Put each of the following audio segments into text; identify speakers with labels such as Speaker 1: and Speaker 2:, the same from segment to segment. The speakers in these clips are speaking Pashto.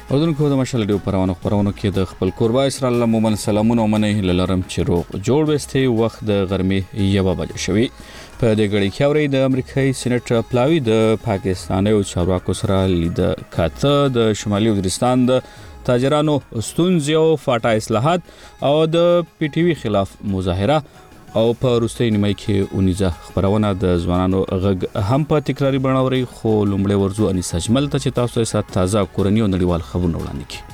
Speaker 1: اردوونکو د مشال ډیو پرونو کې د خپل قربا اسرائیل مومن سلامونه ومنه لرم چې روغ جوړ وسته وخت د غرمې 1 بجې شوی په دې غړي کې اوري د امریکایي سېنات پلاوی د پاکستاني او چارواکو سره لید کاته د شمالي وزیرستان د تاجرانو ستونزې او فاټا اصلاحات او د پی ټی وی خلاف مظاهره او په روسي نیمه کې اونیزه خبرونه د ځوانانو غږ هم په تکراری بڼاوري خو لومړی ورزو انیس اجمل ته چې تاسو یې تازه کورنی او نړیوال خبرونه وړاندې کړي.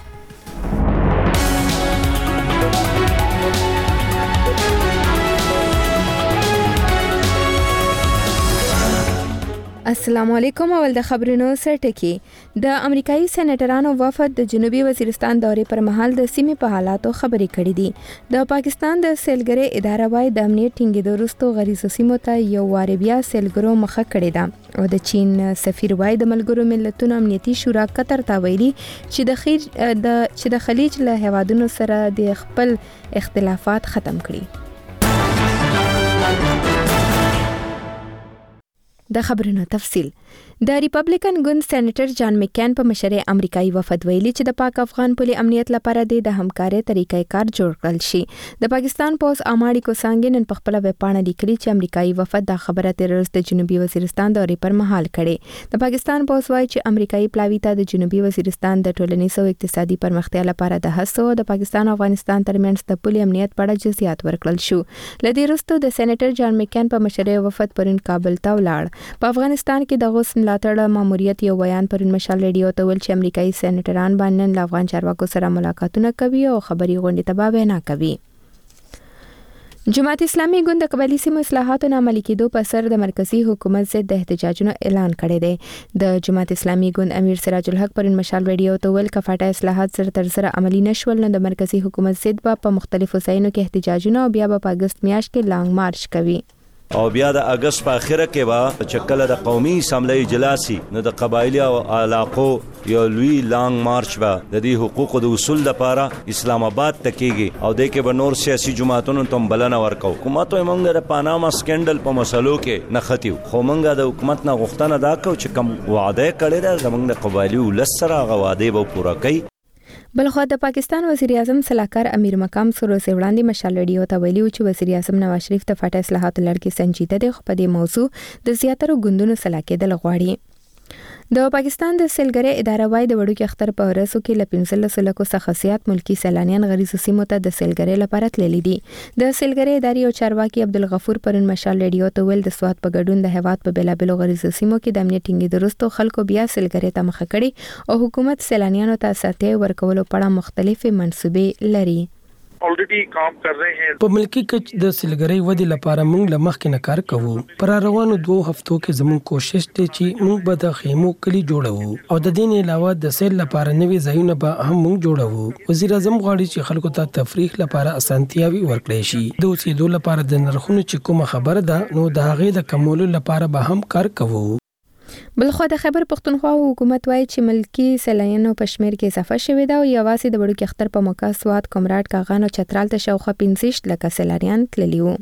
Speaker 2: السلام علیکم. اول د خبرونو سرټکی. د امریکایي سېنیټرانو وفد د جنوبي وزیرستان دورې پر مهال د سیمې په حالاتو خبرې کړې دي. د پاکستان د سیلګرۍ اداره وايي د امنیت ټینګېدو وروسته غریزو سیمو ته یو واره بیا سیلګرو مخه کړې ده او د چین سفیر وايي د ملګرو ملتونو امنیتي شورا قطر ته ویلي چې د خلیج له هیوادونو سره د خپل اختلافات ختم کړي. د خبرونو تفصیل. د ریپبلیکن ګوند سېنیټر جان مکین په مشرۍ امریکایي وفد ویلي چې د پاک افغان پولي امنیت لپاره د همکارۍ طریقې کار جوړ کړل شي. د پاکستان پوز اماړي کو څنګه نن په خپل ویبپاڼه لیکلي چې امریکایي وفد د خبره تر اوسه د جنوبي وزیرستان دورې پر مهال کړي. د پاکستان پوز وايي چې امریکایي پلاوی ته د جنوبي وزیرستان د ټولنیز او اقتصادي پرمختیا لپاره د هڅو د پاکستان او افغانستان ترمنځ د پولي امنیت په اړه جزئیات ورکړل شو. لدې وروسته د سېنیټر جان مکین په مشرۍ وفد پرون کابل ته ولاړ. په افغانستان کې د غوث ملاتړ ماموریت یو بیان پرون مشال ریډیو ته ویل چې امریکایي سېنیټران باندې له افغان چارواکو سره ملاقاتونه کوي او خبري غونډې ته به نه کوي. جماعت اسلامي ګوند د قبایلی سیمو اصلاحاتو نه عملي کېدو په سر د مرکزی حکومت ضد د احتجاجونو اعلان کړی دی. د جماعت اسلامي ګوند امیر سراج الحق پرون مشال ریډیو ته ویل کفاټه اصلاحات تر عملي نشول نو د مرکزی حکومت ضد په مختلفو ځایونو کې احتجاجونه او بیا په اگست میاشت کې لانګ مارچ کوي.
Speaker 3: او بیا د اگست په اخره کې به چکل د قومي اسمبلی اجلاسي نو د قبایلی او علاقو یو لوی لانګ مارچ به د دې حقوقو د اصول لپاره اسلام آباد ته کېږي او د کې به نور سیاسي جماعتونو ته بلنه ورکو. حکومت یې موږ د پاناما سکینډل په مسلو کې نه ختیو خو موږ د حکومت نه غوښتنه دا کوو چې کوم وعده کړی دا زموږ د قبایلی ولس سره هغه وعده به پوره کړي.
Speaker 2: بلخو د پاکستان وزیر اعظم صلاحکار امیر مقام سره وړاندې مشال ریډیو ته ویلي چې وزیر اعظم نواز شریف د فاټا اصلاحات لړ کې سنجیده دی خو په دې موضوع د زیاتره ګوندونو سره کېدل غواړي. د پاکستان د سیلګرۍ اداره وايي د وړوکي اختر په ورځو کې ل 15 لکو څخه زیات ملکی سیلانیان غریزو سیمو ته د سیلګرۍ لپاره تللي دي. د سیلګرۍ ادارې او چارواکي عبدالغفور پرون مشال ریډیو ته ویل د سواد په ګډون د هیواد په بیلابلو غریزو سیمو کې د امنیت ټینګېدو وروسته خلکو بیا سیلګرۍ ته مخه کړي او حکومت سیلانیانو ته اسانتیاوې ورکولو په اړه مختلفې منصوبې لري.
Speaker 4: ऑलरेडी काम कर रहे हैं.
Speaker 5: په ملکی کچ د سیلګرۍ ودی لپاره موږ لمخ کې کار کوو. پر روانو 2 هفتو کې زموږ کوشش دی چې موږ به د خیمو کلی جوړو او د دین علاوه د سیل لپاره نوي ځایونه به هم موږ جوړو. وزیر اعظم غواړي چې خلکو ته تفریح لپاره اسانتیاوي ورکړي شي. د اوسېدو لپاره د نرخونو چې کومه خبره ده نو د هغې د کمولو لپاره به هم کار کوو.
Speaker 2: بلخو د خیبر پختونخوا حکومت وايي چې ملکی سیلانیانو په شمیر کې اضافه شوې ده او یوازې د وړوکي اختر په موقع سواد کومراټ کاغان او چترال ته شاوخوا 15 لکه سیلانیان تللي وو.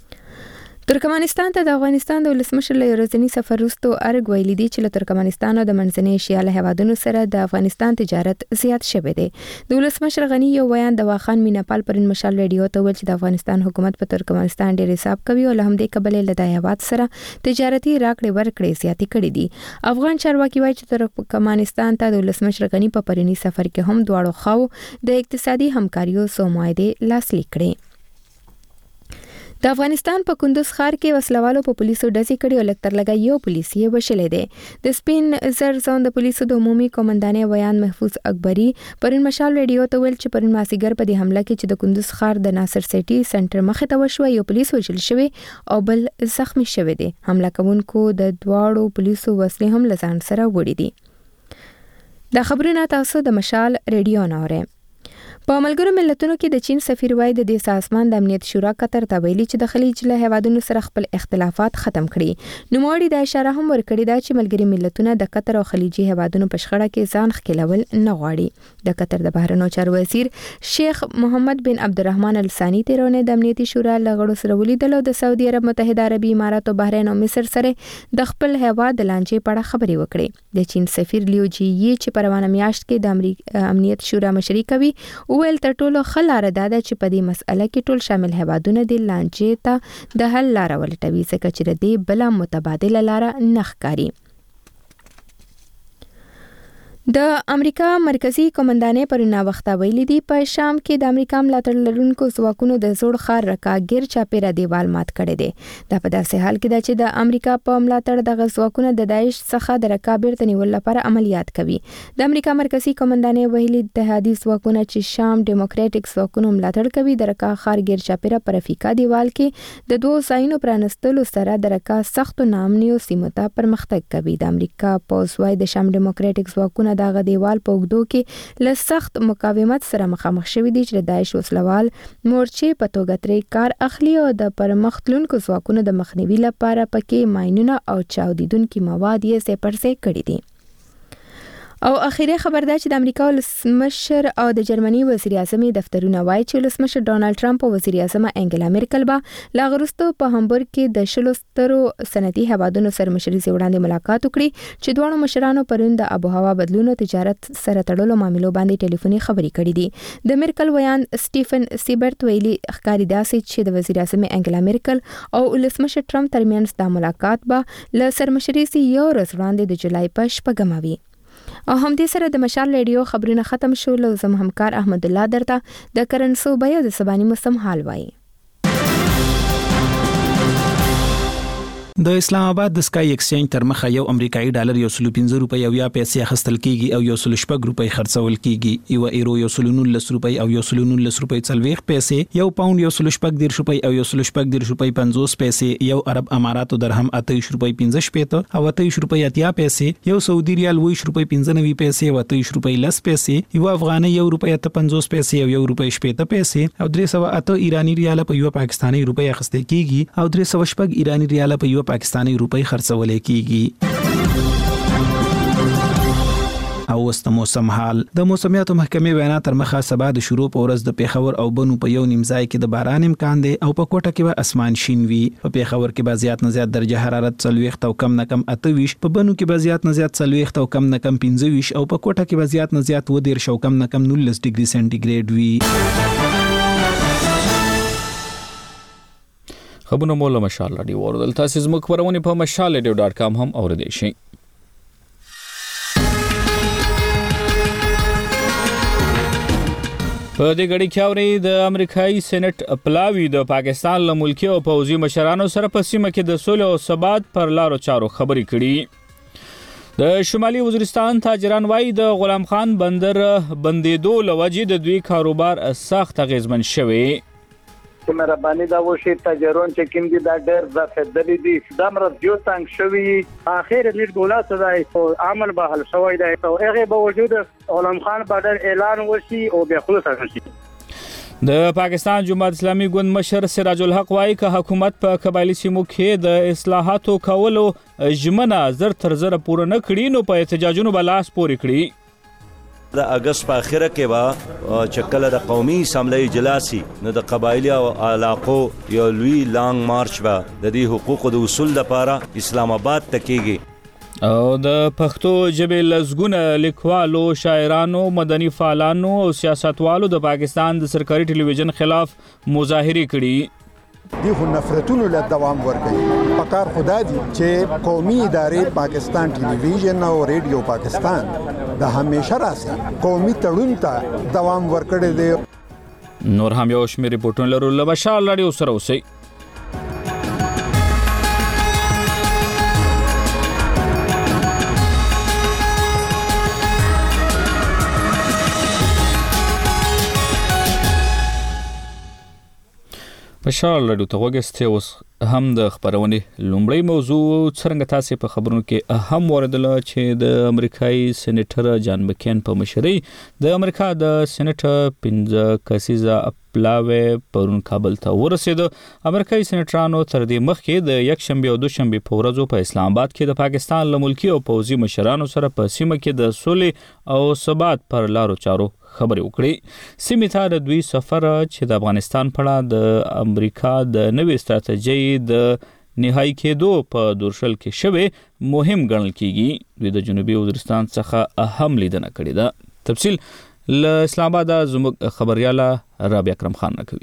Speaker 2: ترکمنستان ته د افغانستان د ولسمشر له ورځني سفر وروسته ارګ ویلي دی چې له ترکمنستان او د منځنۍ ایشیا له هیوادونو سره د افغانستان تجارت زیات شوی دی. د ولسمشر غنی یو بیان د واخان میناپال پرون مشال ریډیو ته ویل چې د افغانستان حکومت په ترکمنستان ډېر حساب کوي او له همدې کبله له د هیواد سره تجارتي راکړې ورکړې زیاتې کړې دي. افغان چارواکي وایي چې ترکمنستان ته د ولسمشر غنی په پرونی سفر کې هم دواړو خواو د اقتصادي همکاریو سو معاهدې لاسلیک کړې. د افغانستان په کندوز ښار کې وسلوالو په پولیسو ډزې کړې او لکتر لګا یو پولیس یې وشلې دی. د سپین زر زون د پولیسو د عمومي قومندانې بیان محفوظ اکبري پرون مشال ریډیو ته ویل چې پرون ماسیګر په دې حمله کې چې د کندوز ښار د ناصر سټي سنټر مخې ته وشو یو پولیس وژل شوی او بل زخمی شوی دی. حمله کوونکو د دواړو پولیسو وسلې هم لزان سره وړي دي. د خبرونه تاسو د مشال ریډیو نه اورئ. په ملګرو ملتونو کې د چین سفیر وایي د دې سازمان د امنیت شورا قطر ته ویلي چې د خلیج له هیوادونو سره خپل اختلافات ختم کړي. نوموړي د اشاره هم ورکړې ده چې ملګري ملتونه د قطر او خلیجي هیوادونو په شخړه کې ځان ښکیلول نه غواړي. د قطر د بهرنیو چارو وزیر شیخ محمد بن عبدالرحمن الثاني تیرونه د امنیتي شورا له غړو سره ولیدل او د سعودي عرب، متحده عربي امارات او بحرین او مصر سره د خپل هیواد د لانجې په اړه خبرې وکړې. د چین سفیر لیو جی یي چې په روانه میاشت کې د امنیت شورا مشري کوي ویل تر ټولو ښه لاره دا ده چې په دې مسئله کې ټول شامل هیوادونه د لانجې ته د حل لاره ولټوي، ځکه چې د دې بله متبادله لاره نه ښکاري. د امریکا مرکزی قومندانې پرون وخت ویلي دی په شام کې د امریکا ملاتړ لرونکو ځواکونو د زوړ ښار رکا ګیر چاپیره دیوال مات کړی دی. دا په داسې حال کې ده چې د امریکا په ملاتړ دغه ځواکونه د داعش څخه د رکا بیرته نیولو لپاره عملیات کوي. د امریکا مرکزی قومندانې ویلي اتحادي ځواکونه چې شام ډیموکراټیک ځواکونو ملاتړ کوي د رکا ښار ګیر چاپیره پر افریقا دیوال کې د دوه ځایونو پرانستلو سره د رکا سختو ناامنیو سیمو ته پرمختګ کوي. د امریکا پوځ وايي د شام ډیموکراټیک ځواکونه دغه دیوال په اوږدو کې له سخت مقاومت سره مخامخ شوي دي چې د داعش وسلوال مورچې په توګه ترې کار اخلي او د پرمخ تلونکو ځواکونو د مخنیوي لپاره پکې ماینونه او چاودیدونکي مواد یې سپرسې کړي دي. او اخیری خبر ده چې د امریکا ولسمشر او د جرمني وزیر اعظم دفترونه وایي چې ولسمشر ډونالد ټرمپ او وزیر اعظم انګلا میرکل به لا غرستو په هامبورګ کې د شلو سترو صنعتي هیوادونو سره مشري وړاندې ملاقات وکړي چې دواړو مشرانو پرون د آب و هوا بدلون او تجارت سره تړلو معاملو باندې ټلیفوني خبرې کړې دي. د میرکل ویان سټیفن سیبرت ویلي ښکاري داسې چې د وزیر اعظم انګلا میرکل او ولسمشر ټرمپ ترمنځ د ملاقات به له سرمشري سي یو ورځ وړاندې د جولای په 8 وي. او همدې سره د مشال ریډیو خبرونه ختم شول. زم همکار احمد الله درته د کرنسو بیا د سباني موسم حال وایي.
Speaker 6: د اسلام آباد د سکای ایکسچینج تر مخه یو امریکایي ډالر 115 روپۍ او یا پیسې اخیستل کیږي او 116 روپۍ خرڅول کیږي. یو ایرو 119 روپۍ او 119 روپۍ 40 پیسې، یو پاوند 116 روپۍ او 116 روپۍ 50 پیسې، یو عرب اماراتو درهم 28 روپۍ 15 پیسې او 28 روپۍ 80 پیسې، یو سعودي ریال 20 روپۍ 95 پیسې او 28 روپۍ 10 پیسې، یو افغاني 1 روپۍ 50 پیسې او 1 روپۍ 70 پیسې او 308 ایرانی ریال په یو پاکستاني روپۍ اخیستل کیږي او 316 ایرانی ریال په یو پاکستاني روپۍ خرڅول کیږي. او وست موسم حال د موسمیاتو محکمې وینا تر مخه سبا د شروع په ورځ د پیښور او بنو په یو نیمځای کې د باران امکان دی او په کوټه کې به اسمان شین وي. په پیښور کې به زیات نه زیات درجه حرارت 40 او کم نه کم 28، په بنو کې به زیات نه زیات 40 او کم نه کم 25 او په کوټه کې به زیات نه زیات 10 او کم نه کم 19 ډیګري سنټیګریډ وي.
Speaker 1: خبرونه مولا مشال رادیو اوردل تاسو زموږ خبرونه په mashalradio.com هم اوریدئ شئ. په دې غړي کې اوري د امریکایي سېنات پلاوی د پاکستان له ملکی او پوځي مشرانو سره په سیمه کې د سولې او ثبات پر لارو چارو خبرې کړي. د شمالي وزیرستان تاجران وايي د غلام خان بندر بندیدو لوجې د دوی کاروبار سخت اغیزمن شوی.
Speaker 7: چې مهرباني دا وشي تاجرون چې کوم دي دا ډېر ځفدلې دي دا مرز یو تنگ شوی اخر لیډ ګولا صداي او عمل به حل شوی دی او هغه به وجود غلام خان بادر اعلان وشي او به خلص شي.
Speaker 1: د پاکستان جماعت اسلامي ګوند مشر سراج الحق وايي چې حکومت په قبایلی سیمو کې د اصلاحاتو کولو ژمنه زر تر زر پوره نه کړي نو په احتجاجونو بلاس پورې کړي.
Speaker 3: د اگست په اخره کې با چکل د قومي اسمبلی جلاسي نو د قبایلی او علاقو یو لوی لانګ مارچ با د دې حقوقو د اصول لپاره اسلام آباد ته کیږي.
Speaker 1: او د پښتو ژبې لزګونه لیکوالو، شاعرانو، مدني فعالانو او سیاستوالو د پاکستان د سرکاري ټلویزیون خلاف مظاهره کړي.
Speaker 8: دی خو نفرتونو له دوام ورکړي. پکار خدا دی چې قومي ادارې پاکستان ټلویزیون او ریډیو پاکستان د همیشه راسي قومي تړون ته دوام ورکړي دی.
Speaker 1: نور هم یو شمېر ریپورتونه لرو. له مشال رادیو سره اوسئ. مشال رادیو ته وګستې اوس هم د خبرونې لومړی موضوع څرنګه تاسو په خبرونو کې اهم وردل چې د امریکایي سېنیټر جان مکین په مشرۍ د امریکا د سېنیټ 15 کسیزه پلاوی پرون کابل ته ورسید. امریکایي سېنیټرانو تر دې مخکې د یک شنبه او دوشنبه په ورځو په اسلام آباد کې د پاکستان له ملکی او پوځي مشرانو سره په سیمه کې د سولې او ثبات پر لارو چارو خبرې وکړي. سیمې ته د دوی سفر چې د افغانستان په اړه د امریکا د نوې ستراتیژۍ د نهایی کېدو په دورشل کې شوی مهم ګڼل کیږي. دوی د جنوبي وزیرستان څخه اهم لیدنه کړې ده. تفصیل له اسلام آباد زموږ خبرياله رابعه اکرم خان راکوي.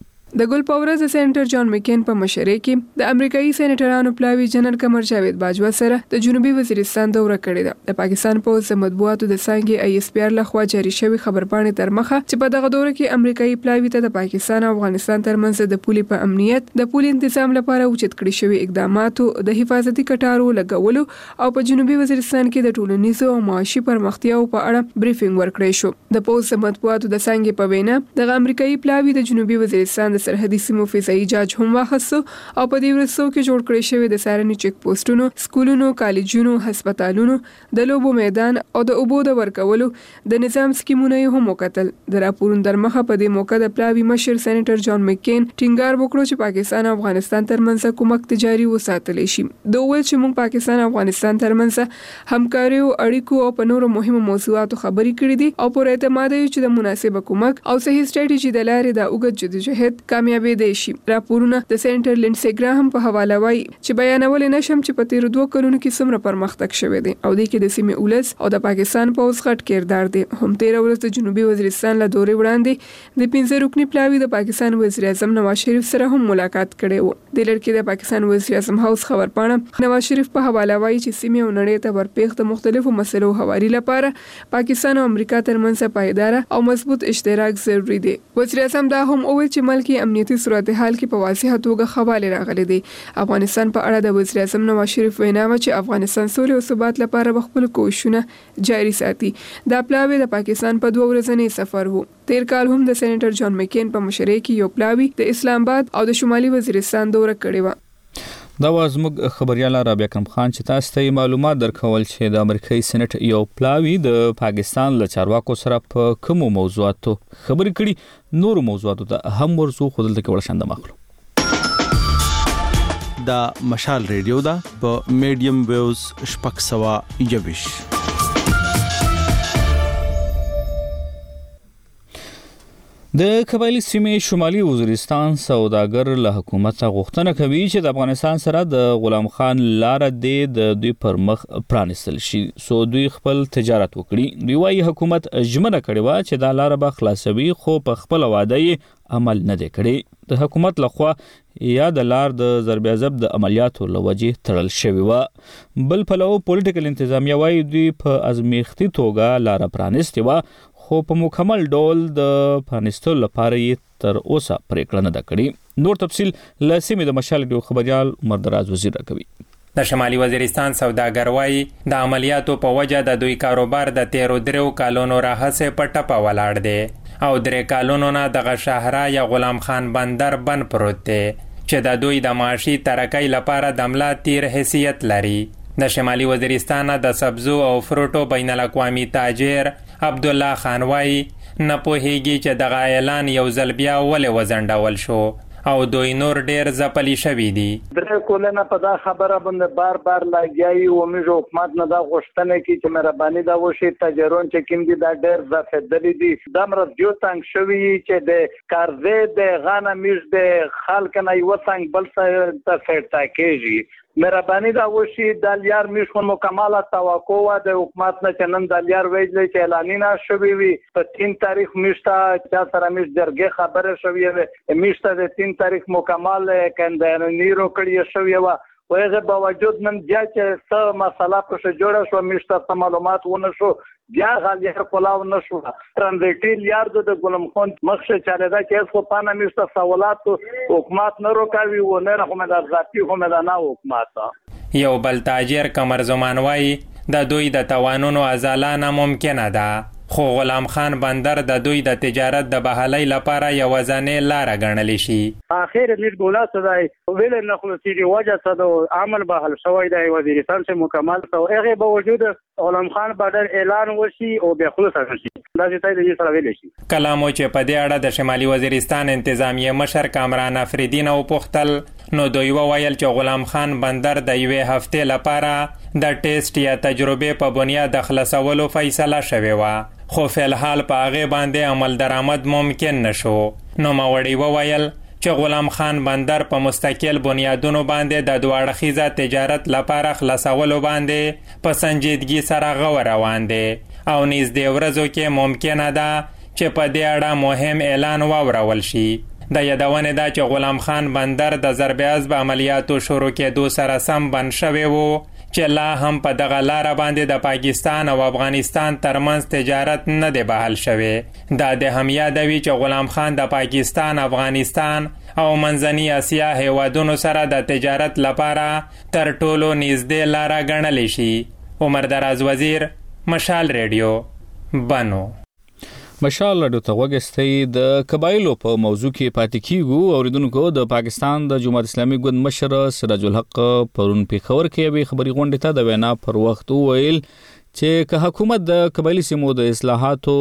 Speaker 9: د ګل پاورز سېنیټر جان مکین په مشرۍ کې د امریکایي سېنیټرانو پلاوی جنرال قمر جاوید باجوا سره د جنوبي وزیرستان دوره کړې ده. د پاکستان پوځ د مطبوعاتو د څنګه ISPR لخوا جاری شوی خبرپاڼې تر مخه چې په دغه دوره کې امریکایي پلاوی ته د پاکستان او افغانستان ترمنځ د پولي په امنیت د پولي تنظیم لپاره اوچت کړی شوی اقداماتو د حفاظتي کټارو لګولو او په جنوبي وزیرستان کې د ټولنیزو او معاشي پرمختیاو په اړه بریفینګ ورکړی شو. د پوځ د مطبوعاتو د څنګه په وینا د امریکایي پلاوی د جنوبي وزیرستان د سرحدي سیمو فضایي جاج هم واخیستو او په دې ورځو کې جوړ کړی شوی د سارني چیک پوسټونو، سکولونو، کالجونو، هسپتالونو، د لوبو میدان او د اوبو د ورکولو د نظام سکیمونه هم وکتل. د راپورونو در مخه په دې موقع د پلاوی مشر سېنیټر جان مکین ټینګار وکړو چې پاکستان او افغانستان ترمنځ کومک تجاري وساتلی شي. دوی ویل چې موږ پاکستان او افغانستان ترمنځ همکاري او اړیکو او په نورو مهمو موضوعاتو خبرې کړې دي او پر اعتماد یو چې د مناسبه کومک او صحیح ستراتیژي د لارې د اوږد جدوجہد کامیابی دی شي. راپورونه د سېنیټر لینډسي ګراهم په حواله وایي چې بیانول نشم چې په تیر 2 کلونو کې څومره پرمختګ شوی دی او د کې د سیمې اولس او د پاکستان پوځ غټ کردار دی. هم تیر ورځ د جنوبي وزیرستان له دورې وړاندې د 15 رکنی پلاوی د پاکستان وزیر اعظم نواز شریف سره هم ملاقات کړی و. د لړ د پاکستان وزیر اعظم هاوس خبرپاڼه نواز شریف په حواله وایي چې سیمې او نړۍ ته ورپېښ د مختلفو مسلو حواري لپاره پاکستان او امریکا ترمنځ پایدار او مضبوط اشتراک ضروری دی. وزیر اعظم دا هم وویل چې ملکی امنیتي صورتحال کې په واضحه توګه خبرې راغلي دي. افغانستان په اړه د وزیر اعظم نواز شریف وینا و چې افغانستان سولې او ثبات لپاره خپل کوښښونه جاري ساتي. دا پلاوی د پاکستان په 2 ورځنی سفر وو. تیر کال هم د سېنیټر جان مکین په مشرۍ کې یو پلاوی د اسلام آباد او د شمالي وزیرستان دوره کړې و.
Speaker 1: دا زموږ خبرياله رابعه اکرم خان چې تاسو ته معلومات درکول چې د امریکایي سېنیټ یو پلاوی د پاکستان له چارواکو سره په کومو موضوعاتو خبرې کړي. نور موضوعاتو ته هم ورسو خودل ته ورشند مخلو.
Speaker 10: دا مشال ریډیو دا په میډیم ویوز شپږ سوا یوش.
Speaker 1: د قبایلی سیمې شمالي وزیرستان سوداګر له حکومت غوښتنه کوي چې د افغانستان سره د غلام خان لار د دوی پر مخ پرانستل شي سو دوی خپل تجارت وکړي. دوی وايي حکومت ژمنه کړې و چې دا لار به خلاصوي خو په خپل وعده یې عمل نه دی کړی. د حکومت لخوا یا د لار د ضرب عضب د عملیاتو لوجه تړل شوی و. بل پلو پولیټیکل انتظامیه وايي دوی په ازمیختي توګه لار پرانستې و خو په مکمل ډول د پرانستلو لپاره یې تر اوسه پریکړه نه کړې. نور تفصیل له سیمې د مشال ډیو خبريال عمر دراز وزیر راکوي.
Speaker 11: د شمالي وزیرستان سوداګر وايي د عملیاتو په وجه د دوی کاروبار د 13 کالونو راهڅه په ټپه ولاړ دی او 3 کالونو نه د شهرا یا غلام خان بندر بند پروت دی چې د دوی د معاشي ترقۍ لپاره د ملا تیر حیثیت لري. د شمالي وزیرستان د سبزو او فروټو بین الاقوامي تاجر عبد الله خان وايي نه پوهیږي چې دغه اعلان یو ځل بیا ولې وزنډول شو او دوی نور ډیر ځپلی شوی دي.
Speaker 7: درې کولنه په دا خبره باندې بار لاګیایي او موږ حکومت نه دا غوښتنه کوي چې مهرباني دا وشي تاجرون چې کوم دي دا ډیر ځفدلې دي دا مرزیو تنګ شوی چې د کارزه د غانا میز د خلک نه یو څنګه بل څه ته فټا کېږي. مهرباني دا وشي د لیار میشو مکمله توقع و د حکومت نه چنن د لیار ویل چې اعلانینا شوی وي په 3 تاریخ میشته چې سره میش درګه خبره شوی وي میشته د 3 تاریخ مکمل کندنیرو کړی شوی و وغه باوجود نن بیا چې څه مسله په جوړه شو میشته معلومات ونه شو بیا غالي کولاو نشو ترانزیټ یار د ګلم خان مخشه چاله دا چې خو پانه میشته سوالات حکومت نه روکاوي و نه رحمت ذاتی هم نه حکومت.
Speaker 11: یو بل تاجر قمر زمان وايي د دوی د توانونو ازاله نه ممکنه ده خو غلام خان بندر د دوی د تجارت د بحالۍ لپاره یو ځانې لاره ګڼلی شي.
Speaker 7: اخر نیټ ګولا صدای ویل نه خلاصيږي وجه صدو عمل به حل شوی دی وزیرستان سے مکمل تو هغه باوجود غلام خان بادر اعلان وشي او به خلاص شي دا چې تاسو سره ویل شي.
Speaker 11: کلامو چې په دې اړه د شمالي وزیرستان انتظامیه مشر کامران افریدین او پختل نو دوی وویل چې غلام خان بندر د یوې هفتې لپاره د ټیسټ یا تجربه په بنیاد خلاصولو فیصله شوې و، خو فلحال په هغه باندې عمل درآمد ممکن نشو. نو ماوړي وویل چې غلام خان بندر په مستقل بنیادونو باندې د دوه اړخیزه تجارت لپاره خلاصولو باندې په سنجیدګي سره غور روان دي او نږدې ورځو کې ممکنه ده چې په دې اړه مهم اعلان واورول شي. د یادونه ده چې غلام خان بندر د ضربه‌عضب عملیاتو شروع کېدو سره سم بند شوی و چې لا هم په دغه لاره باندې د پاکستان او افغانستان ترمنځ تجارت نه دی بحال شوی. دا د هم یادوي چې غلام خان د پاکستان، افغانستان او منځنۍ اسیا هیوادونو سره د تجارت لپاره تر ټولو نږدې لاره ګڼلی شي. عمر دراز وزیر، مشال ریډیو، بنو.
Speaker 1: مشال راډیو ته وګستئ. د قبایلو په موضوع کې پاتې کیږو. اوریدونکو د پاکستان د جمهوریت اسلامي ګوند مشر سراج الحق پرون پیښور کې یوې خبري غونډې ته د وینا پر وخت وویل چې که حکومت د قبایلی سیمو د اصلاحاتو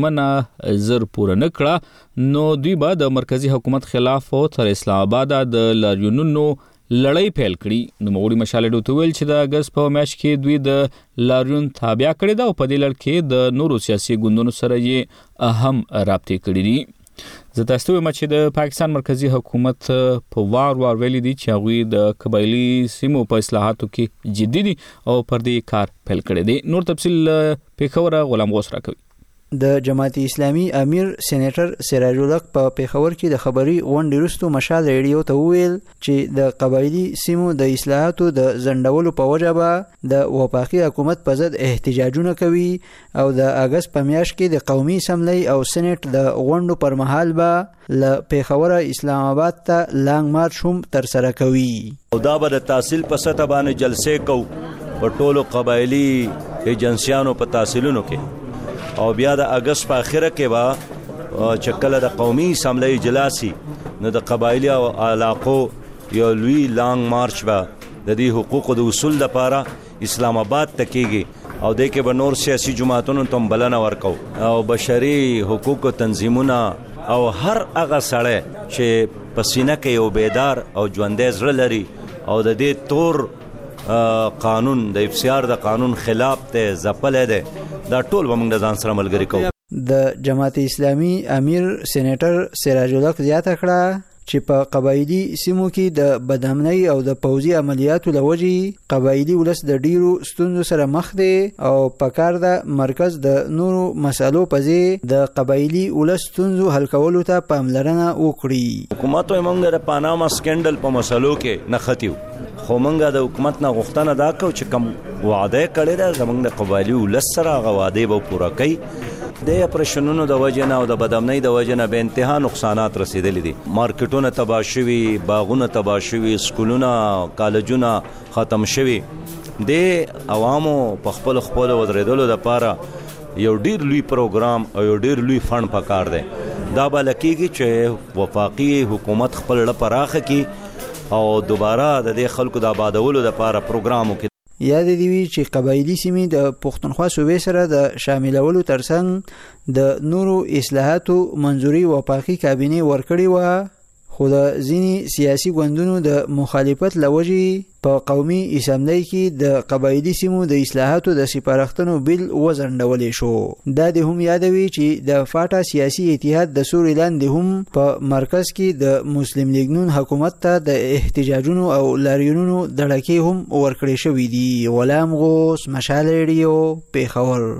Speaker 1: ژمنه زر پوره نه کړه نو دوی به د مرکزی حکومت خلاف تر اسلام آباد د لاریونونو لړۍ پیل کړي. نو مغوړي مشال ډو ته ویل چې د اگست په میاشت کې دوی د لاریون تابع کړي دا او په دې لړ کې د نورو سیاسي ګوندونو سره یې اهم رابطې کړي دي. زه تاسو وایم چې د پاکستان مرکزی حکومت په وار ویلي دي چې هغوی د قبایلی سیمو په اصلاحاتو کې جدي دي او پر دې کار پیل کړي دي. نور تفصیل پیښور غلام غوس راکوي.
Speaker 12: د جماعت اسلامي امیر سېنیټر سراج الحق په پیښور کې د خبري غونډې وروسته مشال ریډیو ته وویل چې د قبایلی سیمو د اصلاحاتو د ځنډولو په وجه به د وفاقي حکومت په ضد احتجاجونه کوي او د اگست په میاشت کې د قومي اسمبلی او سېنیټ د غونډو پر مهال به له پیښور اسلام آباد ته لانګ مارچ هم تر سره کوي.
Speaker 3: او دا به د تحصیل په سطح باندې جلسې کو په ټولو قبایلی ایجنسیانو په تحصیلونو کې او بیا د اگست په اخره کې با چکل د قومي اسمبلی اجلاسي نو د قبایلی او علاقو یو لوی لانګ مارچ با د دې حقوقو د اصول لپاره اسلام آباد ته کېږي او د کې به نور سیاسي جماعتونو ته بلنه ورکو او بشري حقوق تنظیمونه او هر هغه سړی چې پسینه کې یو بیدار او ژوندې زړه لري او د دې تور قانون د افسار د قانون خلاف ته ځپل دی دا ټول به موږ د ځان سره ملګري کوو.
Speaker 12: د جماعت اسلامي امیر سېنیټر سراج الحق زیاته کړه چې په قبایلی سیمو کې د بدامنۍ او د پوځي عملیاتو لوجې قبایلی ولس د ډیرو ستونزو سره مخ دی او په کار د مرکز د نورو مسالو په ځای د قبایلی ولس ستونزو حل کولو ته پاملرنه وکړي.
Speaker 3: حکومت یې د پاناما سکینډل په مسلو کې نه ختیو خو موږ د حکومت نه غوښتنه دا کوو چې کوم وعده کړی ده زموږ د قبایلی ولس سره هغه وعده به پوره کوي. د اپریشنونو د وجه نه او د بدامنۍ د وجه نه به انتها نقصانات رسیدلی دي. مارکیټونه تباه شوي، باغونه تباه شوي، سکولونه کالجونه ختم شوي. د عوامو په خپل ودرېدلو لپاره یو ډیر لوی پروګرام او یو ډیر لوی فند پکار دی. دا به لکېږي چې وفاقي حکومت خپل لپاره راخه کی او دوباره د دې خلکو د آبادولو لپاره پروګرام وکړي.
Speaker 12: یاد دی وی چې قبایلی سیمې د پښتونخوا صوبې سره د شاملولو ترڅنګ د نورو اصلاحاتو منځوري وفاقي کابینه ورکړې و خو د ځینې سیاسي ګوندونو د مخالفت لوجې په قومي اسمبلی کې د قبایلی سیمو د اصلاحاتو د سپارښتنو بیل وځنډولې شو. دا د هم یادوي چې د فاټا سیاسي اتحاد د سوري لاندې هم په مرکز کې د مسلم لیگ نون حکومت ته د احتجاجونو او لاریونونو دړکې هم ورکړې شوې دي. غلام غوس، مشال ریډیو، پیښور.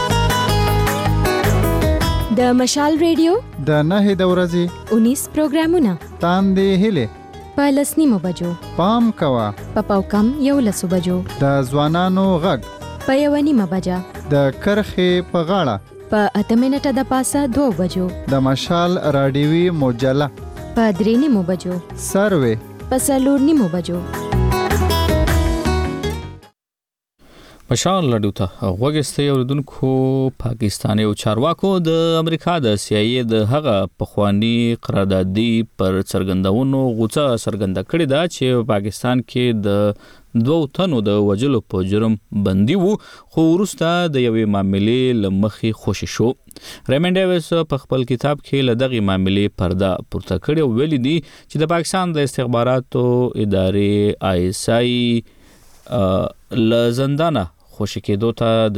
Speaker 13: د مشال ریډیو
Speaker 14: د 9 د ورځې
Speaker 13: 19 پروګرامونه
Speaker 14: تاندې هله
Speaker 13: په لسنیمو بجو
Speaker 14: پام کوا
Speaker 13: په پاوکم یو لسو بجو
Speaker 14: د ځوانانو غږ
Speaker 13: په یو نیمه بجه
Speaker 14: د کرخې په غاړه
Speaker 13: په 8 منټه د پاسه 2 بجو
Speaker 14: د مشال رادیوي مجله
Speaker 13: په 3 نیمو بجو
Speaker 14: سروي
Speaker 13: په 4 نیمو بجو.
Speaker 1: مشال لډو ته وګسته اوردونکو پاکستاني او چارواکو د امریکا د CIA د هغه پخوانی قراردادي پر څرګندونو غوڅه څرګنده کړې ده چې پاکستان کې د 2 تنو د وجلو په جرم بندي وو خو وروسته د یوې معاملې لمخې خوشی شو. ریمن ډیویس په خپل کتاب کې لدغه معاملې پرده پورته کړی او ویلي دي چې د پاکستان د استخباراتو ادارې ISI لزندانه خوشی کېدو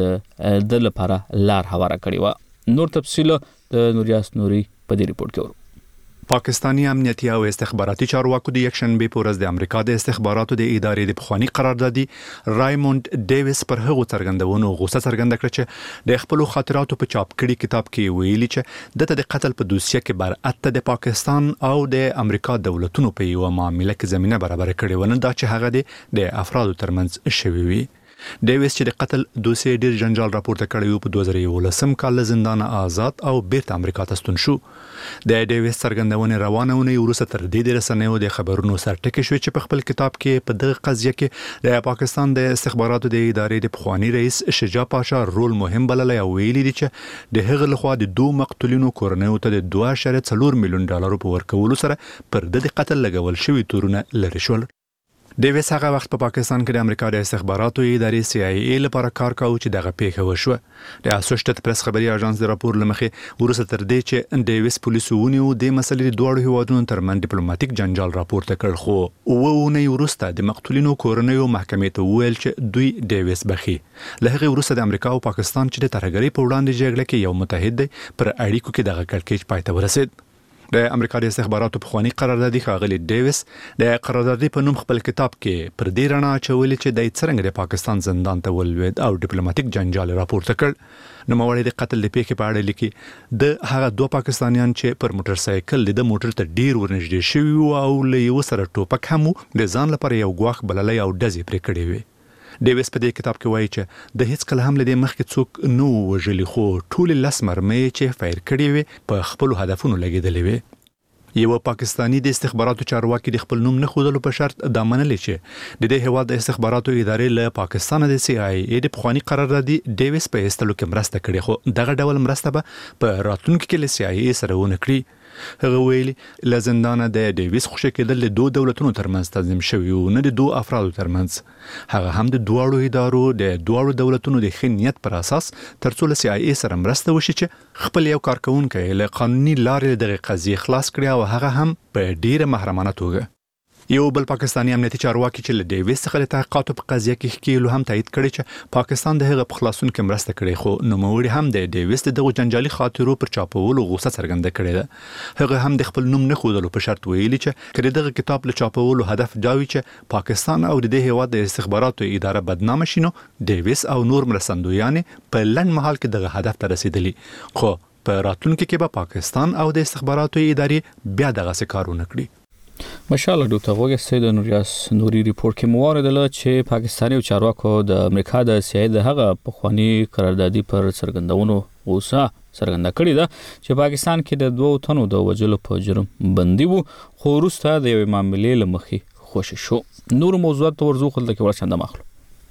Speaker 1: ته د لپاره لار هواره کړی و. نور تفصیل د نوریاس نوري په دې ریپورت کې ورو.
Speaker 15: پاکستانی امنیتي او استخباراتي چارواکو د یکشنبه په ورځ د امریکا د استخباراتو د ادارې د پخوانی قراردادي رایموند ډیویس پر هغو څرګندونو غوسه څرګنده کړه چې د خپل خاطراتو په چاپ کړي کتاب کې ویلي چې د قتل په دوسیه کې برعکس د پاکستان او د امریکا دولتونو په یو معاملې کې زمينه برابر کړې ونه دا چې هغه د افرادو ترمنځ شوي وي. ډیویس چې د قتل دوسیه ډیر جنجال راپورته کړی و په 2011 کال له زندان آزاد او بیرته امریکا ته ستون شو. د ډیویس څرګندونه روانونه وروسته تر دې د رسنیو د خبرونو سرټکی شو چې په خپل کتاب کې په دغه قضیه کې د پاکستان د استخباراتو د ادارې د پخوانی رئیس شجاع پاشا رول مهم بللی او ویلي دي چې د هغه لخوا د 2 مقتولینو کورنیو ته د 2.4 میلیون ډالر په ورکولو سره پر د قتل لګول شوی تورونه لري شول. ډیویس هغه وخت په پاکستان کې د امریکا د استخباراتو ادارې CIA لپاره کار کاوه چې دغه پیښه وشوه. د اسوسییټډ پریس خبري اژانس د راپور لمخې ورسره تر دې چې ډیویس پولیسونیو د مسلې د دوه هیوادونو ترمن ډیپلوماټیک جنجال راپورته کړ خو وونه ورسته د مقتولینو کورنیو محکمې ته ویل چې دوی ډیویس بخي. له هغه ورسته د امریکا او پاکستان چې د ترهګرۍ په وړاندې جګړه کې یو متحد دی پر اړیکو کې دغه کړکېچ پای ته ورسید. د امریکا د استخباراتو پخوانی قراردادي ښاغلي ډیویس د قراردادي په نوم خپل کتاب کې پر دې رڼا اچولې چې د څرنګه د پاکستان زندان ته ولوید او ډیپلوماټیک جنجال راپورته کړ. نوموړی د قتل د پیښې په اړه لیکي د هغه 2 پاکستانیان چې پر موټر سایکل د موټر ته ډیر ورنږدې شوي او له یو سره ټوپک هم د ځان لپاره یو غواخ بللی او ډزې پرې کړې وي. ډیویس په دې کتاب کې وایي چې د هیڅ کله هم له دې مخکې څوک نو وژلي خو ټول 10 مرمۍ چې فایر کړي وي په خپل هدفونو لګیدلې وي. یو پاکستانی د استخباراتو چارواکي د خپل نوم نه خودلو په شرط د منلې چې د دې هواد د استخباراتو ادارې له پاکستان د CIA د پخوانی قراردادي ډیویس په استلو کې مرسته کړې خو دغه ډول مرسته په راتلونکو کې له CIA سره ونه کړی. هغه ویلي له زندانه د ډیویس خوشی کېدل د 2 دولتونو ترمنځ تنظیم شوی او نه د 2 افرادو ترمنځ. هغه هم د دوه ادارو د دوه دولتونو د خنیت پر اساس ترڅو له CIA سره مرسته وشي چې خپل یو کارکونکو له قانوني لارې دغه قضیه خلاص کړي او هغه هم په ډیره محرمانه توګه. یو بل پاکستانی امنیتي چارواکي چې له ډیویس څخه د تحقیقاتو په قضیه کې ښکیلو هم تایید کړی چې پاکستان د هغه په خلاصون کې مرسته کړې خو نوموړي هم د ډیویس دغه جنجالي خاطرو پر چاپولو غوسه څرګنده کړې ده. هغه هم د خپل نوم نه خودلو په شرط ویلي چې کله دغه کتاب له چاپولو هدف دا وي چې پاکستان او د دې هیواد د استخباراتو اداره بدنامه شي نو ډیویس او نور مرستندویان په لنډ مهال کې دغه هدف ته رسیدلی خو په راتلونکي کې به پاکستان او د استخباراتو ادارې بیا دغه کارونه کړي.
Speaker 1: مشال ډوته وګسته د نوریاس نوري ریپورت کې موارد له چې پاکستاني او چارواکو د امریکا د CIA د هغه پخوانی قراردادي پر څرګندونو غوسه څرګنده کړې ده چې پاکستان کې د 2 تنو د وجلو په جرم بندي وو خو وروسته د یوې معاملې لمخې خوشی شو. نور موضوعات ورزو خلک کې ورچنده مخلو.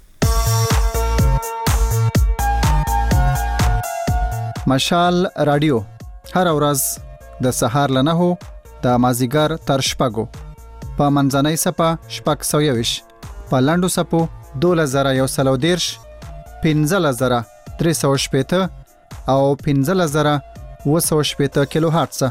Speaker 14: مشال رادیو هر ورځ د سهار له 9 د مازیګر تر شپږو په منځنۍ صفه 6:20 په لاندو صفو 2130 15380 او 15280 کیلو هرتز.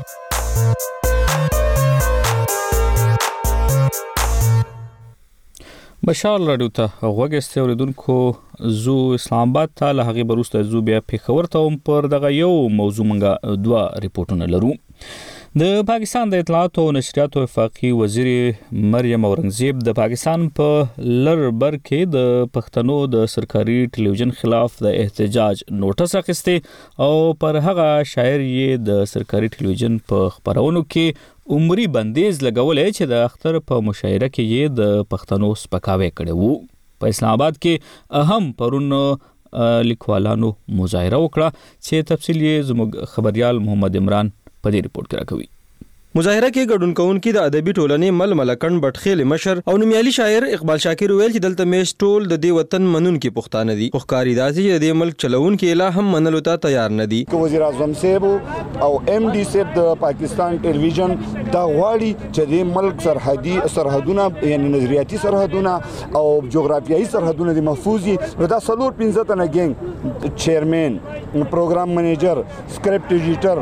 Speaker 1: بشار رادیو ته وګسته اوریدونکو زو اسلام آباد ته له هغه بروسته زو بیا پیښور ته هم پر دغه یو موضوع منګه 2 ریپورتونه لرو. د پاکستان د اطلاعات او نشریاتو وفاقي وزیر مریم اورنګزیب د پاکستان په لربر کې د پښتنو د سرکاري ټلویزیون خلاف د احتجاج نوټس اخیسته او پر هغه شاعر یې د سرکاري ټلویزیون په خبرونو کې عمري بندیز لګولې چې د اختر په مشاعره کې یې د پښتنو سپکاوی کړی وو. په اسلام آباد کې اهم پرون لیکوالانو مظاهره وکړه چې تفصیل یې زموږ خبريال محمد عمران په دې ریپورت کې راکوي.
Speaker 16: مظاهره کې ګډون کوونکي د ادبي ټولنې مل ملکن بټخیل مشر او نومیالي شاعر اقبال شاکر ویل چې دلته میش ټول د دې وطن منونکي پښتانه دي. ښکاري داسې چې د ملک چلوونکي لا هم منلو ته تیار نه دي.
Speaker 17: وزیر اعظم صاحب او ام ډي صاحب د پاکستان ټلویزیون دا غواړي چې د ملک سرحدونه یعنی نظریاتي سرحدونه او جغرافیایي سرحدونه د محفوظ وي. دا 4-5 تنه ګینګ چیرمن پروګرام منیجر سکرپټ ایډیټر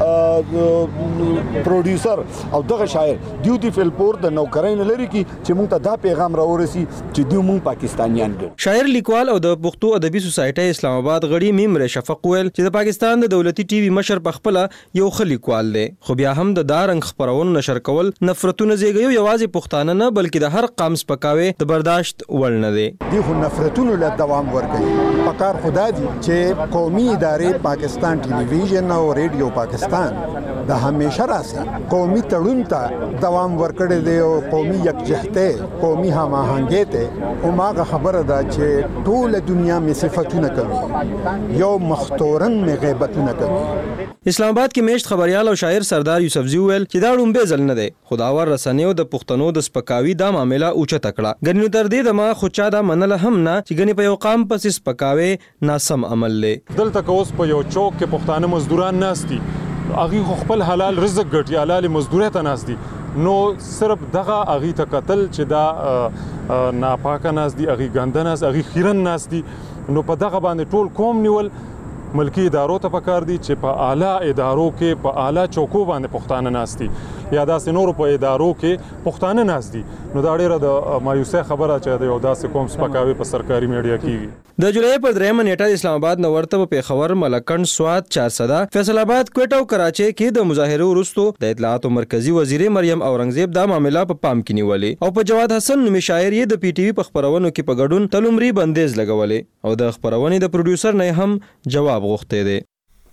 Speaker 17: پروډوسر او دغه شاعر دیو دی فلپور د نوکرین لري کی چې موږ ته دا پیغام راورسي چې دیو موږ پاکستانیان دي.
Speaker 16: شاعر لیکوال او د پښتو ادبي سوسایټي اسلام آباد غړي میم شفق ویل چې د پاکستان د دولتي ټي وي مشر په خپل یو خلیکوال دی خو بیا هم د دارنګ خبرونو نشر کول نفرتونه زیږي یوازې پښتانه نه بلکې د هر قام سپکاوي د برداشت وړ نه دی.
Speaker 8: دی خو نفرتونو له دوام ورکوي. پکار خدا دی چې قومي ادارې پاکستان ټلویزیون او ریډیو پاکستان د همیشه راسي قومي تړون ته دوام ورکړي دی او قومي یکجهته قومي هماهنګي ته او ماغه خبره ده چې ټول دنیا می صفاتونه کوي یو مختورن می غیبتونه کوي.
Speaker 16: اسلام آباد کې میشت خبريال او شاعر سردار یوسفزی ویل چې دا ډومبه ځل نه دی. خداور رسنیو د پښتنو د سپکاوي دا معاملې اوچه تکړه غنیو تر دې د ما خوچا دا منل هم نه چې غنی په یو قام پس سپکاوي ناسم عمل لې.
Speaker 18: دلته کوس په یو چوک کې پښتانه مزدوران ناشتي اغي خپل حلال رزق ګټي حلال مزدوري ته ناشتي نو صرف دغه اغي ته قتل چې دا ناپاکه ناس دي اغي ګنده ناس اغي خیرن ناس دي نو په دغه باندې ټول قوم نیول ملکی ادارو ته پکار دي چې په اعلی ادارو کې په اعلی چوکو باندې پښتانه ناس دي یا داسې نورو په ادارو کې پښتانه ناس دي نو دا ډیره د مایوسه خبره چې د یو داسې قوم سپکاوي په سرکاري میډیا کېږي.
Speaker 16: د جولای پر 3 نیټه اسلام آباد نو ورته په پیښور ملکن سواد 400 فیصل آباد کوټه او کراچي کې د مظاهره وروستو د اطلاعات مرکزی وزیر مریم اورنګزیب دا معاملې په پام کې نیولې او په جواد حسن نومي شاعر یې د پی ټی وی په خبرونو کې په ګډون تلمري بندیز لګولې او د خبرونې د پروډوسر نه هم جواب غوښته دی.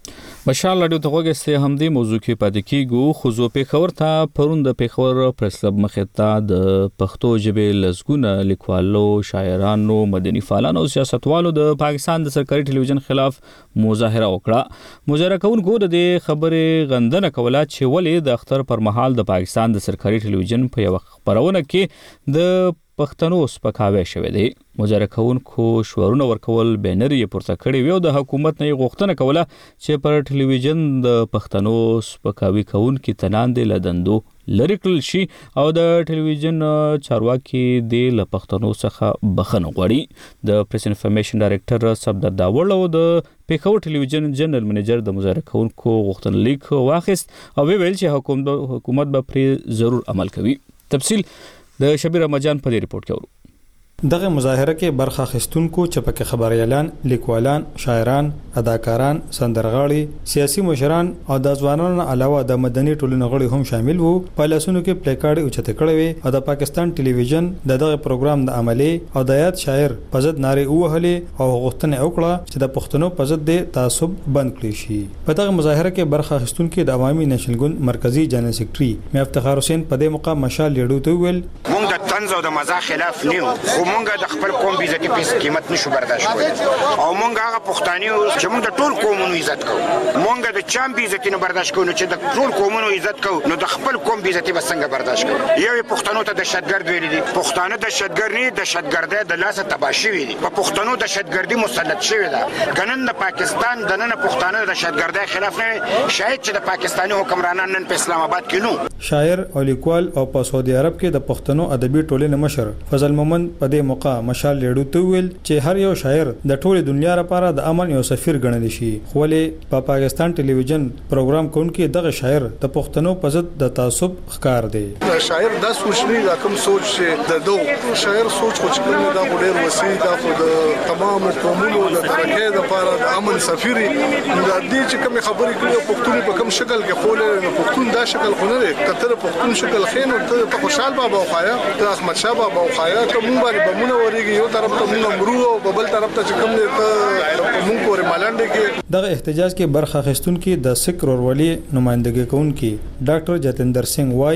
Speaker 1: بشار لډو ته وګسته هم دې موضوع کې پاتې کیږو خو زو پیښور ته پرون د پیښور پریس کلب مخته د پښتو ژبې لزګونه لیکوالو شاعرانو مدني فعالانو او سیاستوالو د پاکستان د سرکاري ټلویزیون خلاف مظاهره وکړه. مظاهره کوونکو د دې خبرې غندنه کوله چې ولې د اختر پر مهال د پاکستان د سرکاري ټلویزیون په یو خبرونه کې د پښتنو سپکاوی شوی دی. مظاهره کوونکو شعارونه ورکول بینر یې پورته کړی وو د حکومت نه غوښتنه کوله چې پر ټلویزیون د پښتنو سپکاوي کوونکو تناندې لدندو لری کړل شي او د ټلویزیون چارواکي د پښتنو څخه بخښنه غواړي. د پریس انفارمیشن ډایریکټر صفدر داوړ او د پیښور ټلویزیون جنرال منیجر د مظاهره کوونکو غوښتنلیک واخیست او ویل چې حکومت به پرې ضرور عمل کوي. تفصیل د شبیر رمضان په دې ریپورت کې اورو.
Speaker 19: دغه مظاهره کې برخه اخیستونکو چې پکې خبريالان، لیکوالان، شاعران، اداکاران، سندرغاړي، سیاسي مشران او د ځوانانو علاوه د مدني ټولنې غړي هم شامل وو. په لاسونو کې پلیکارډ اوچته کړي وي او د پاکستان ټلویزیون دغه پروګرام د عملي او د یاد شاعر په ضد نارې وهلې او غوښتنه وکړه چې د پښتنو په ضد د تعصب بند کړي شي. په دغه مظاهره کې برخه اخیستونکو د عوامي نېشنل ګوند مرکزی جنرال سیکریټري مې افتخار حسین په دې موقع مشال لیډو ته ویل
Speaker 20: موږ د طنز او د مزاح خلاف نیو خو موږ د خپل قوم عزت په قیمت نشو برداشت کولی او موږ هغه پښتانه چې موږ د ټول قومونو عزت کوو موږ د چام به عزت نه برداشت کوو چې د ټول قومونو عزت کوو نو د خپل قوم به عزت به څنګه برداشت کوو. یو پښتنو ته دهشتګرد ویل دي پښتانه دهشتګرد نه دهشتګردي د لاسه تباشي وي په پښتنو دهشتګردي مسلط شوی ده کنن د پاکستان د نن پښتانه دهشتګردي خلاف نه شاید چې د پاکستاني حکمرانان نن په اسلام آباد کې نو.
Speaker 19: شاعر او لیکوال او په سعودي عرب کې د پښتنو ادبي ټولنې مشر فضل مومند په دې موقع مشال لیډو ته ویل چې هر یو شاعر د ټولې دنیا لپاره د امن یو سفیر ګڼل شي خو له پاکستان ټلویزیون پروګرام کوونکي دغه شاعر د پښتنو په ضد د تعصب ښکار دی.
Speaker 21: شاعر دا سوچ نه دا کوم سوچ چې د دوه شاعر سوچ خو چې کوم دا ډېر وسیع دا خو د تمام قومونو د ترقې لپاره د امن سفیر د دې چې کوم خبرې کوي پښتون په کوم شکل کې خو له پښتون دا شکل خو نه دی کتر پښتون شکل خین او ته خوشحال بابا خوایا ته احمد شاه بابا خوایا ته مونږ باندې بمونه وريږي یو طرف ته مونږ مرو او بل طرف ته کوم دی ته مونږ پورې مالانډ کې.
Speaker 19: دغه احتجاج کې برخه اخیستونکو د سکر ورولي نمائندګي کوونکي ډاکټر جتندر سنگ وای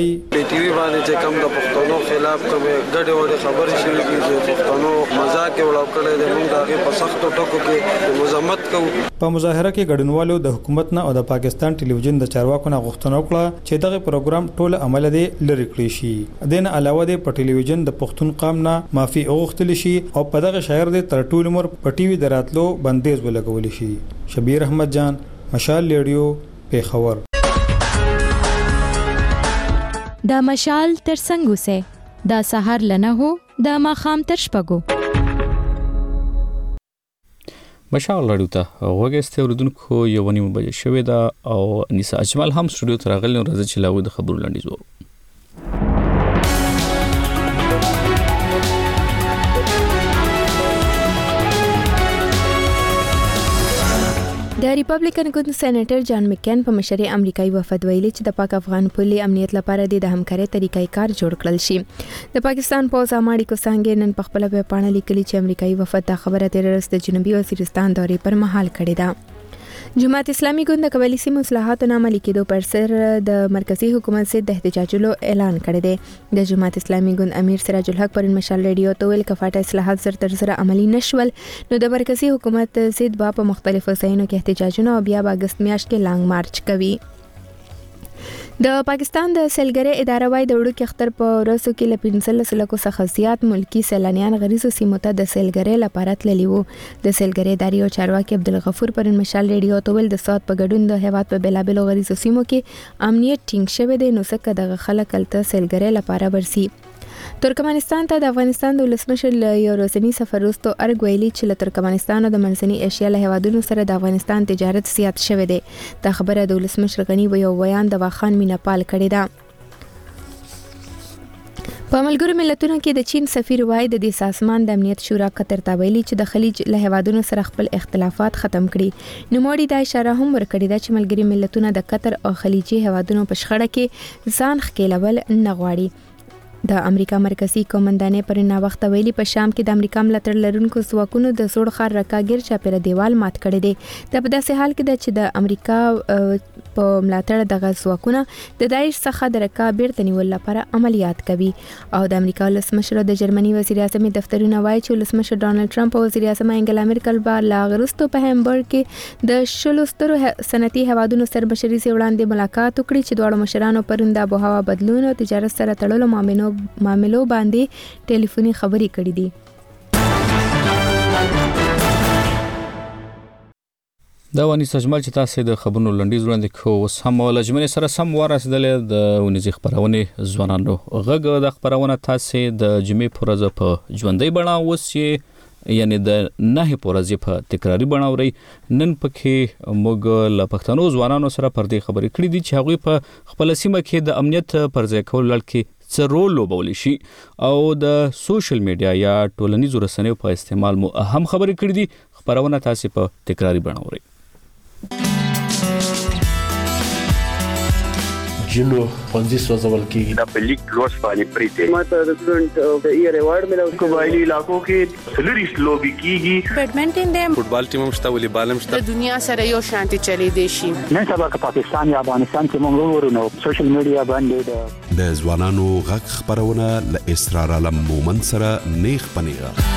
Speaker 4: ټي وي باندې چې کوم د پښتنو خلاف کوم ګډه وډه خبرې شوې دي چې پښتنو مزاق وړاو کړی دی، موږ د هغې په سختو ټکو کې مذمت کوو.
Speaker 19: په مظاهره کې ګډونوالو د حکومت نه او د پاکستان ټلویزیون د چارواکو نه غوښتنه وکړه چې دغه پروګرام ټول عمل دی لری کړی شي. دین علاوه د ټلویزیون د پښتون قام نه معافي وغوښتل شي او په دغه شاعر د تر ټول عمر په ټي وي دراتلو بندیز ولګول شي. شبیر احمد جان، مشال ریډیو، پیښور.
Speaker 13: دا مشال تر څنګه سه دا سحر لنه هو دا ماخام تر شپګو.
Speaker 1: مشال راډیو ته وګورئ اوردونکو یو ونیمه بجې شوې ده او نساء اجمل هم سټوډیو ته راغلي او راځي چې لاوي د خبرو لاندې زو.
Speaker 2: د ریپبلیکن ګوند سېنیټر جان مکین په مشرۍ امریکایي وفد ویلي چې د پاک افغان پولي امنیت لپاره د همکارۍ طریقې کار جوړ کړل شي. د پاکستان پوز اماړي کو څنګه نن په خپل ویبپاڼه لیکلي چې امریکایي وفد د خبره تیر ورځ د جنوبي وزیرستان دورې پر مهال کړې ده. جماعت اسلامي ګوند د قبایلي سیمو اصلاحاتو نه عملي کېدو پر سر د مرکزی حکومت ضد د احتجاجولو اعلان کړی دی. د جماعت اسلامي ګوند امیر سراج الحق پر مشال ریډیو ته ویل کفاټه اصلاحات زر تر زر عملي نشول نو د مرکزی حکومت ضد په مختلفو ځایونو کې احتجاجونه او بیا په اگست میاشت کې لانګ مارچ کوي. د پاکستان د سیلګرۍ اداره وايي د وړو کې اختر په ورځو کې ل 15 لکو څخه زیات ملکی سیلانیان غریزو سیمو ته د سیلګرۍ لپاره تللي وو. د سیلګرۍ ادارې او چارواکي عبدالغفور پر مشال ریډیو ته ویل د سات په ګډون د هیواد په بلابلو غریزو سیمو کې امنیت ټینګ شوی دی نو څنګه دغه خلک تل سیلګرۍ لپاره ورسي. ترکمنستان ته د افغانستان د ولسمشر یو ورځنی سفر وروسته ارګ ویلي چې له ترکمنستان او د منځنۍ ایشیا له هیوادونو سره د افغانستان تجارت زیات شوی دی. دا خبره د ولسمشر غنی و یو بیان د واخان میناپال کړی ده. په ملګرو ملتونو کې د چین سفیر وای د دې سازمان د امنیت شورا قطر ته ویلي چې د خلیج له هیوادونو سره خپل اختلافات ختم کړي. نوموړي دا اشاره هم ورکړې ده چې ملګري ملتونه د قطر او خلیجي هیوادونو په شخړه کې ځان ښکیلول نه غواړي. د امریکا مرکزی قومندانې پر نا وخت ویلي په شام کې د امریکا ملاتړ لرونکو ځواکونو د زوړ خار رکاګیر چاپیره دیوال مات کړی دی. د په داسې حال کې چې د امریکا په ملاتړ دغه ځواکونه د داعش څخه د رکا بیرته نیول لپاره عملیات کوي. او د امریکا ولسمشر د جرمني وزیر اعظم دفترونه وایي چې ولسمشر ډانلډ ټرمپ او وزیر اعظم انګلا میرکل به لا غرستو په هامبورګ کې د شلو سترو صنعتي هیوادونو سره بشري سي وړاندې ملاقات وکړي چې دواړو مشرانو پرند آب و هوا بدلون او تجارت سره تړلو معاملو باندې ټلیفوني خبرې کړې دي.
Speaker 1: دا ونی سجمل چې تاسو د خبرونو لنډیز وړاندې کوو سم ولجمنې سره سم ورسېدل د ونیزي خبرونه ځوانانو غږ د خبرونه تاسو د جمعې پر ورځ په ژوندۍ بڼه وسې یعنی د نه پورځي په تکراری بڼاوري. نن پکې موږ له پښتنو ځوانانو سره پر دې خبرې کړې دي چې هغه په خپل سیمه کې د امنیت پر ځای کول لړ څه رول لوبولی شي او د سوشل میډیا یا ټولنیزو رسنیو په استعمال مو هم خبرې کړې دي. خبرونه تاسو په تکراری بڼاوري.
Speaker 22: جنو پنځه سوځول کېږي
Speaker 23: دا په لیک لوس باندې پریته
Speaker 24: ماته د سټوډنټ د ایئر ایوارډ ملو
Speaker 23: قبایلی علاقو کې سلریس لوبي کېږي
Speaker 25: بیډمنټن دی
Speaker 10: فوټبال ټیم مشته ولې بالم شته
Speaker 25: د دنیا سره یو شانتي چلی دی شي.
Speaker 24: نن سبا که پاکستان یا افغانستان کې موږ ورونو سوشل میډیا باندې
Speaker 26: د ځوانانو غږ خبرونه ل اسرار علم مومن سره نیغ پنیغه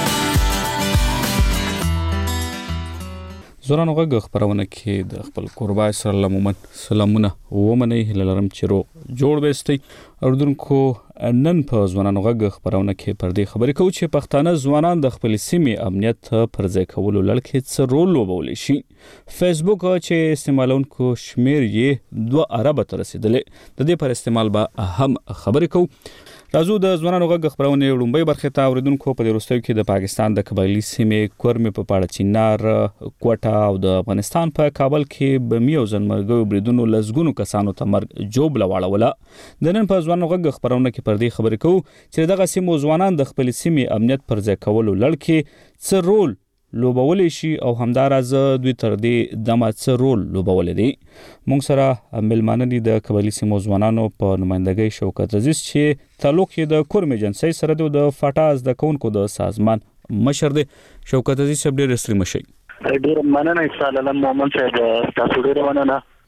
Speaker 1: زورانو غږ خبرونه کې د خپل قربا سره لمومن سلامونه ومني لرم چې رو جوړ وستي اردوونکو نن په ځوانانو غږ خبرونه کې پر دې خبرې کوي چې پښتانه ځوانان د خپل سیمې امنیت پر ځای کولو لړ کې څه رول لوبولی شي. فیسبوک چې استعمالونکو شمیر یې 2 ارب ته رسیدلې د دې پر استعمال به هم خبرې کوي. راځو د ځوانانو غږ خبرونه وړاندې برخه ته اوریدونکو په دې وروستیو کې د پاکستان د قبایلی سیمې کورمې په پاړه چینار کوټه او د افغانستان په کابل کې بمی او ځنمرګو بریدونو لزګونو کسانو ته مرګ جوب لواړوله. د نن په ځوانانو غږ خبرونه کې پر دې خبرې کوو چې دغه سیمو ځوانان د خپل سیمې امنیت پر ځای کولو لړ کې څه رول لوبولی شي او همداراز دوی تر دې دمه څه رول لوبولی دی. موږ سره ملمانه دي د قبایلی سیمو ځوانانو په نمائندګۍ شوکت عزیز چې تعلق یې د کورم ایجنسۍ سره دی او د فاټاز د کونکو د سازمان مشر دی. شوکت عزیز صاحب ډېر ستړي مشئ.
Speaker 24: ډېر مننه استاد علم مومن صاحب تاسو ډېر مننه.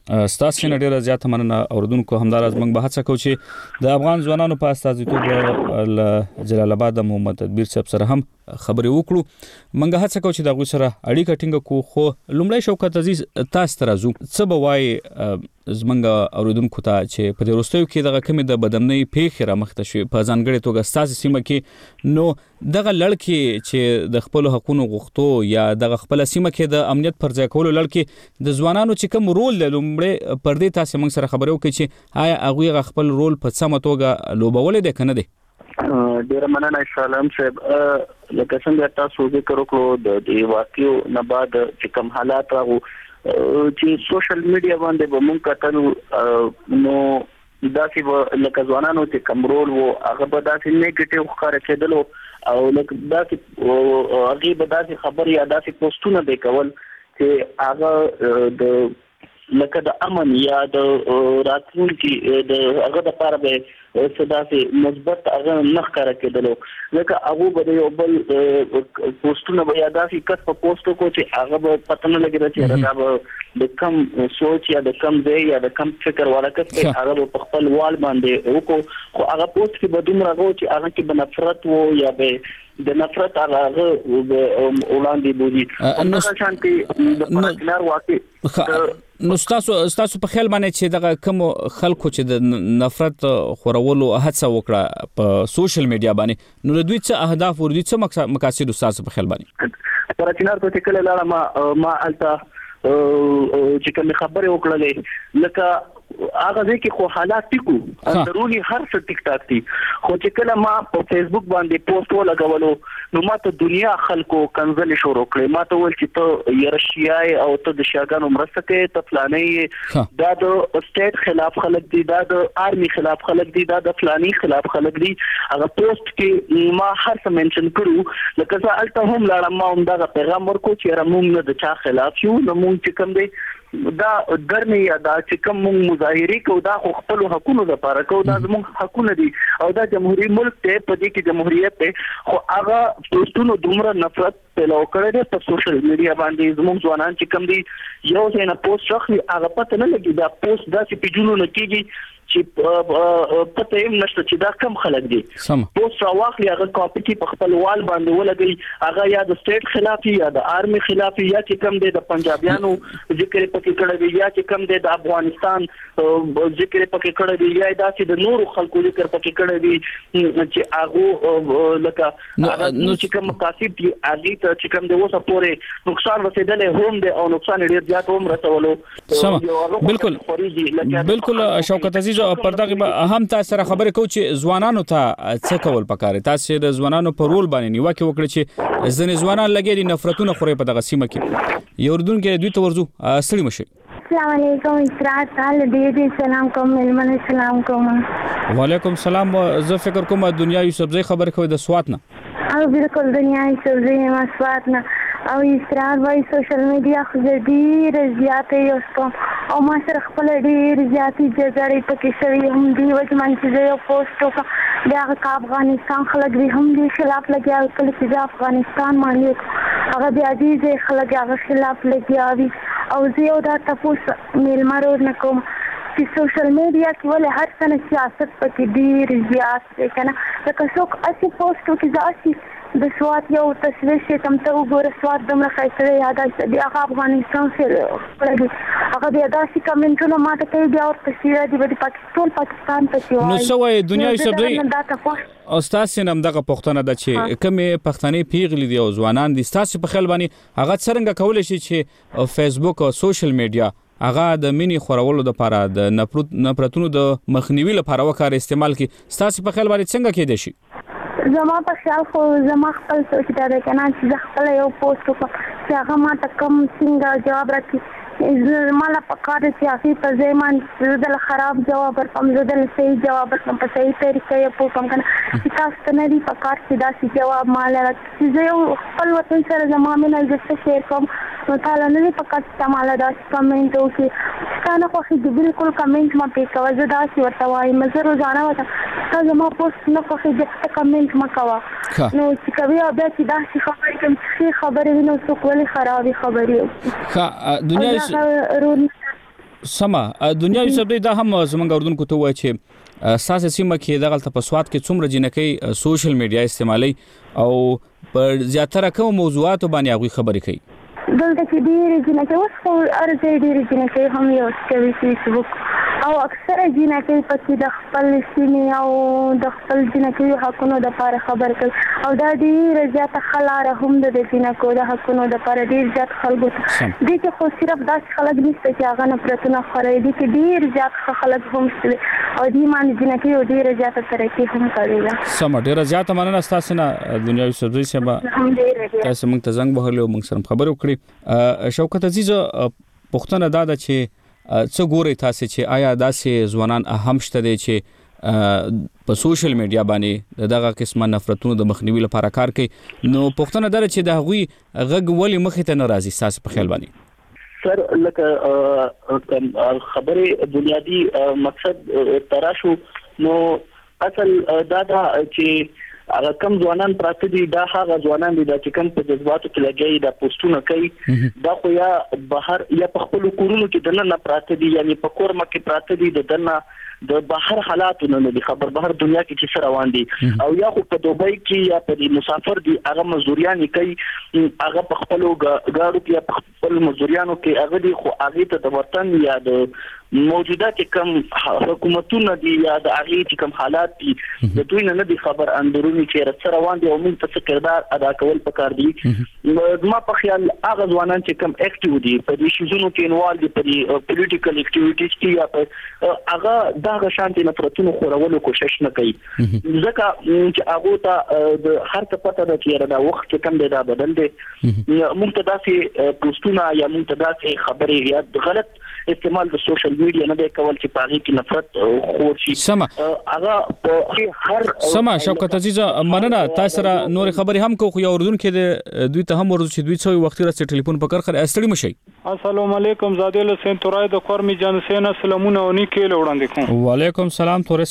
Speaker 1: ستاسو نه ډیره زیاته مننه اوردونکو همدارز موږ به هڅه کوو چې د افغان ځوانانو په استازیتوب جلال آباد د محمد تدبیر صاحب سره هم خبرې وکړو. موږ هڅه کوو چې دغه سره اړیکه ټینګه کوو. خو لومړی شوکت عزیز تاسو ته راځو، څه به وایي زمونږ اوریدونکو ته چې په دې وروستیو کې دغه کمی د بدامنۍ پیښې رامخته شوې په ځانګړې توګه ستاسو سیمه کې، نو دغه لړکې چې د خپل حقوقو غوښتو یا دغه خپل سیمه کې د امنیت پر ځای کولو لړکې د ځوانانو چې کوم رول لومړی پر دې تاسو موږ سره خبرې وکړي چې آیا هغه خپل رول په سمه توګه لوبولې ده کنه ده؟
Speaker 24: ډیر مننه شالم صاحب. لکه څنګه تاسو ذکر وکړو د دې واقعو نه بعد چې کوم حالات راغو چې سوشل میډیا باندې به مونږ کتل، نو داسې لکه ځوانانو چې کوم رول وو هغه به داسې نیگیټیو ښکاره کېدلو او لکه داسې هغه به داسې خبرې یا داسې پوسټونه به کول چې هغه د لکه د امن یا د راتلونکي د هغه د لپاره به څه مثبت هغه نه ښکاره کېدلو. لکه هغه به یو بل پوسټونه به یا داسې کس په پوسټ کو چې هغه به پته نه لګي چې هغه به د کم سوچ یا د کم ځای یا د کم فکر ولا کس هغه په خپل وال باندې وکړو، خو هغه پوسټ کې به دومره راغو چې هغه کې به نفرت وو یا به د نفرت هغه وړاندې بوزي. نو شانتي د پرچنار واقع
Speaker 1: نو ستاسو په خیال باندې چې دغه کوم خلکو چې د نفرت خورولو هڅه وکړه په سوشل میډیا باندې، نو دوی څه اهداف ور دي، څه مقاصد ستاسو په خیال باندې؟
Speaker 24: پرچنار ته کله لاړه ما الته چې کوم خبره وکړلې لکه هغه ځکه خو حالات ټیکو اندرونی هر څه ټیک ټاک دي، خو چې کله ما په فیسبوک باندې پوسټ ولګولو نو ما ته دنیا خلکو کنځل شروع کړې. ما ته ول چې ته یرشیای او ته د شاګانو مرسته کوي، ته فلانه دا د سټیټ خلاف خلک دي، دا د آرمي خلاف خلک دي، دا د فلانی خلاف خلک دي. هغه پوسټ کې ما هر څه منشن کړو، لکه ځا الته هم لاړم ما هم دا پیغام ورکو چې رموږ نه د چا خلاف یو، نو موږ چې کوم دی دا ګرمي یا دا چې کوم مظاهره کو دا خپل حقوقو لپاره کو، دا زموږ حقونه دي او دا جمهوریت ملک ته په دې کې جمهوریت ته، خو هغه پوسټونو دومره نفرت پیدا کړی دی په سوشل میډیا باندې. زموږ ځوانان چې کوم دي یو ځای نه پوسټ راخلي هغه پته نه لګي دا پوسټ داسې پیجونو نه کېږي چې پته یې نشته چې دا کم خلک دي. پوسټ راواخلي هغه کاپي کې په خپل وال باندې ولګي، هغه یا د سټیټ خلاف یا د آرمي خلاف یا چې کم دی د پنجابیانو ذکر پکې کړی دی یا چې کم دی د افغانستان ذکر پکې کړی دی یا داسې د نورو خلکو ذکر پکې کړی دی چې هغه لکه نو چې کوم مقاصد دي هغه ته چې کوم دی اوسه پورې نقصان رسیدلې هم دی او نقصان ډیر زیات هم رسولو.
Speaker 1: بالکل شوکت عزیز، پر دغه اهم تاسو سره خبرې کوو چې ځوانانو ته څه کول پکاره. تاسو د ځوانانو په رول باندې نیوکه وکړه چې ځنې ځوانان لګي دي نفرتونه خوري په دغه سیمه کې. یو اردن کې دوی ته ورزو ستړي مشه.
Speaker 3: السلام علیکم اسرات تعال دې سلام کوم ملمن سلام کوم.
Speaker 1: وعلیکم السلام. زه فکر کوم دنیا یوسفزئی خبر کوي د سوات نه.
Speaker 3: او بالکل دنیا یوسفزئی ما سوات نه او اسرار وای سوشل میډیا خو ډیر زیاتې یو او ما سره خپل ډیر زیاتې جګړې پکې شوې هم دی چې من چې یو پوسټ وکړ دا هغه افغانستان خلک دي هم دي خلاف لګیا کله چې افغانستان باندې هغه بیا دې خلک هغه خلاف لګیا او زه یو دا تاسو میلمارو نه کوم چې سوشل میډیا کې ولې هر څه سیاست پکې ډیر زیات دی کنه. لکه څوک اسی پوسټ کې ځاسي د سوات یو تصویر چې تم ته وګوره سوات دمره خاصه یاد دی بیا افغانستان سره هغه بیا داسې کمنټونه ماته کوي بیا ورته دی د پاکستان ته شي.
Speaker 1: نو سوې دنیا یوسفزئی او تاسو نن دغه پښتنه د چې کومه پښتنې پیغلې دی او ځوانان دي تاسو په خیال باندې هغه څنګه کولای شي چې فیسبوک او سوشل میډیا هغه د مینی خورولو د لپاره د نفرتونو د مخنیوي لپاره وکړ استعمال کی تاسو په خیال باندې څنګه کېدای شي؟
Speaker 3: زما په خیال خو زما خپل سوچ دا دی کنه چې خپل یو پوسټ وکړم چې هغه ما ته کوم څنګه جواب راکړي مالا پکار چې هغه په ځایمان زدل خراب جواب ورکوم زدل صحیح جواب ورکوم په صحیح طریقې یې پوښتم کنه چې تاسو ته نه دی پکار چې دا څه جواب مال راکړي چې زه یو خپل وطن سره زما مینه عزت شیر کوم نو تعالی نه پکار چې مال دا کمنټ وکړي کنه خو چې بالکل کمنټ ما پې کوي زه دا چې ورته وایم زه روزانه وته زما پوسټ نه خو چې کمنټ ما کوا نو چې کوي او بیا چې دا څه خبرې کوم څه خبرې وینو څوک ولې خرابې خبرې
Speaker 1: ها دنیا سما دنیا یوسف دا هم زمونږ اردوونکو ته وایي چې ساسه سیمه کې دغه په سواد کې څومره جنکې سوشل میډیا استعمالي او په زیاتره کوم موضوعاتو باندې هغه خبرې کوي
Speaker 3: دلته چې ډېرې جنکې اوس خو ارزه ډېرې جنکې هم یو کوي فیسبوک او اکثره جنکې پکې د خپل سیمې او د خپل جنکې حقونو لپاره خبر کوي او دا ډېر زیاته خلاره هم د جنکو د حقونو لپاره ډېر زیات خلکو دي چې خو صرف داسې خلک نشته چې هغه نفرتونه خوري دي چې ډېر زیات خلک هم شته او دې باندې جنکې ډېر زیاته ترقي هم کړې ده
Speaker 1: سم ډېر زیاته مننه تاسو نه دنیا یوسف زوی سبا تاسو موږ ته زنګ وهلو موږ سره خبرې وکړې شوکت عزیز پښتنه دا ده چې څه ګوري تاسو چې آیا داسې ځوانان اهم شته دي چې په سوشل میډیا باندې دغه قسمه نفرتونو د مخنیوي لپاره کار کوي نو پښتنه دا چې د هغوی غږ ولې مخې ته ناراضي تاسو په خیال باندې
Speaker 24: سر لکه خبره بنیادی مقصد تراشو نو اصل دا چې هغه کم ځوانان پراته دي دا هغه ځوانان دي چې کم په جذباتو کې لګي دا پوسټونه کوي دا خو یا بهر یا په خپل کورونو کې دنه پراته دي یعنی په کور مکه پراته دي دنه د بهر حالاتونه نه دي خبر بهر دنیا کې چې سره روان دي او یا خو په دوبۍ کې یا په مسافر دي هغه مزدوریان کوي هغه په خپل غاړو کې یا په خپل مزدوریانو کې هغه دي خو هغه ته د وطن یا د موجوده کې کم حکومتونه دي یا د هغه چې کم حالات دي د دوی نه دي خبر اندرونی چې سره روان دي او موږ ته کردار ادا کول پکار دي ما په خیال هغه ځوانان چې کم اکټیو دي په دې شیزونو کې انوال دي په پولیټیکل اکټیویټیز کې یا په هغه دا شانتي نفرتونو خورولو کوشش نه کوي ځکه چې هغه ته د هر څه پته ده چې دا وخت کم دی دا بدل دی موږ ته داسې پوسټونه یا موږ ته داسې خبرې یا غلط استعمال د سوشل میډیا نه دی کول چې پاږي کې نفرت خور شي
Speaker 1: سما
Speaker 24: هغه په هر
Speaker 1: سما شوکت عزیز مننه تاسو را نور خبرې هم کو یو اردن کې دوی ته هم ورځ چې دوی څو وخت راځي ټلیفون پکړ خره استړي مشي
Speaker 5: السلام علیکم زادل حسین تورای د قرمی جانسین سلامونه ونی کې وړاندې کوم
Speaker 1: وعلیکم سلام تورې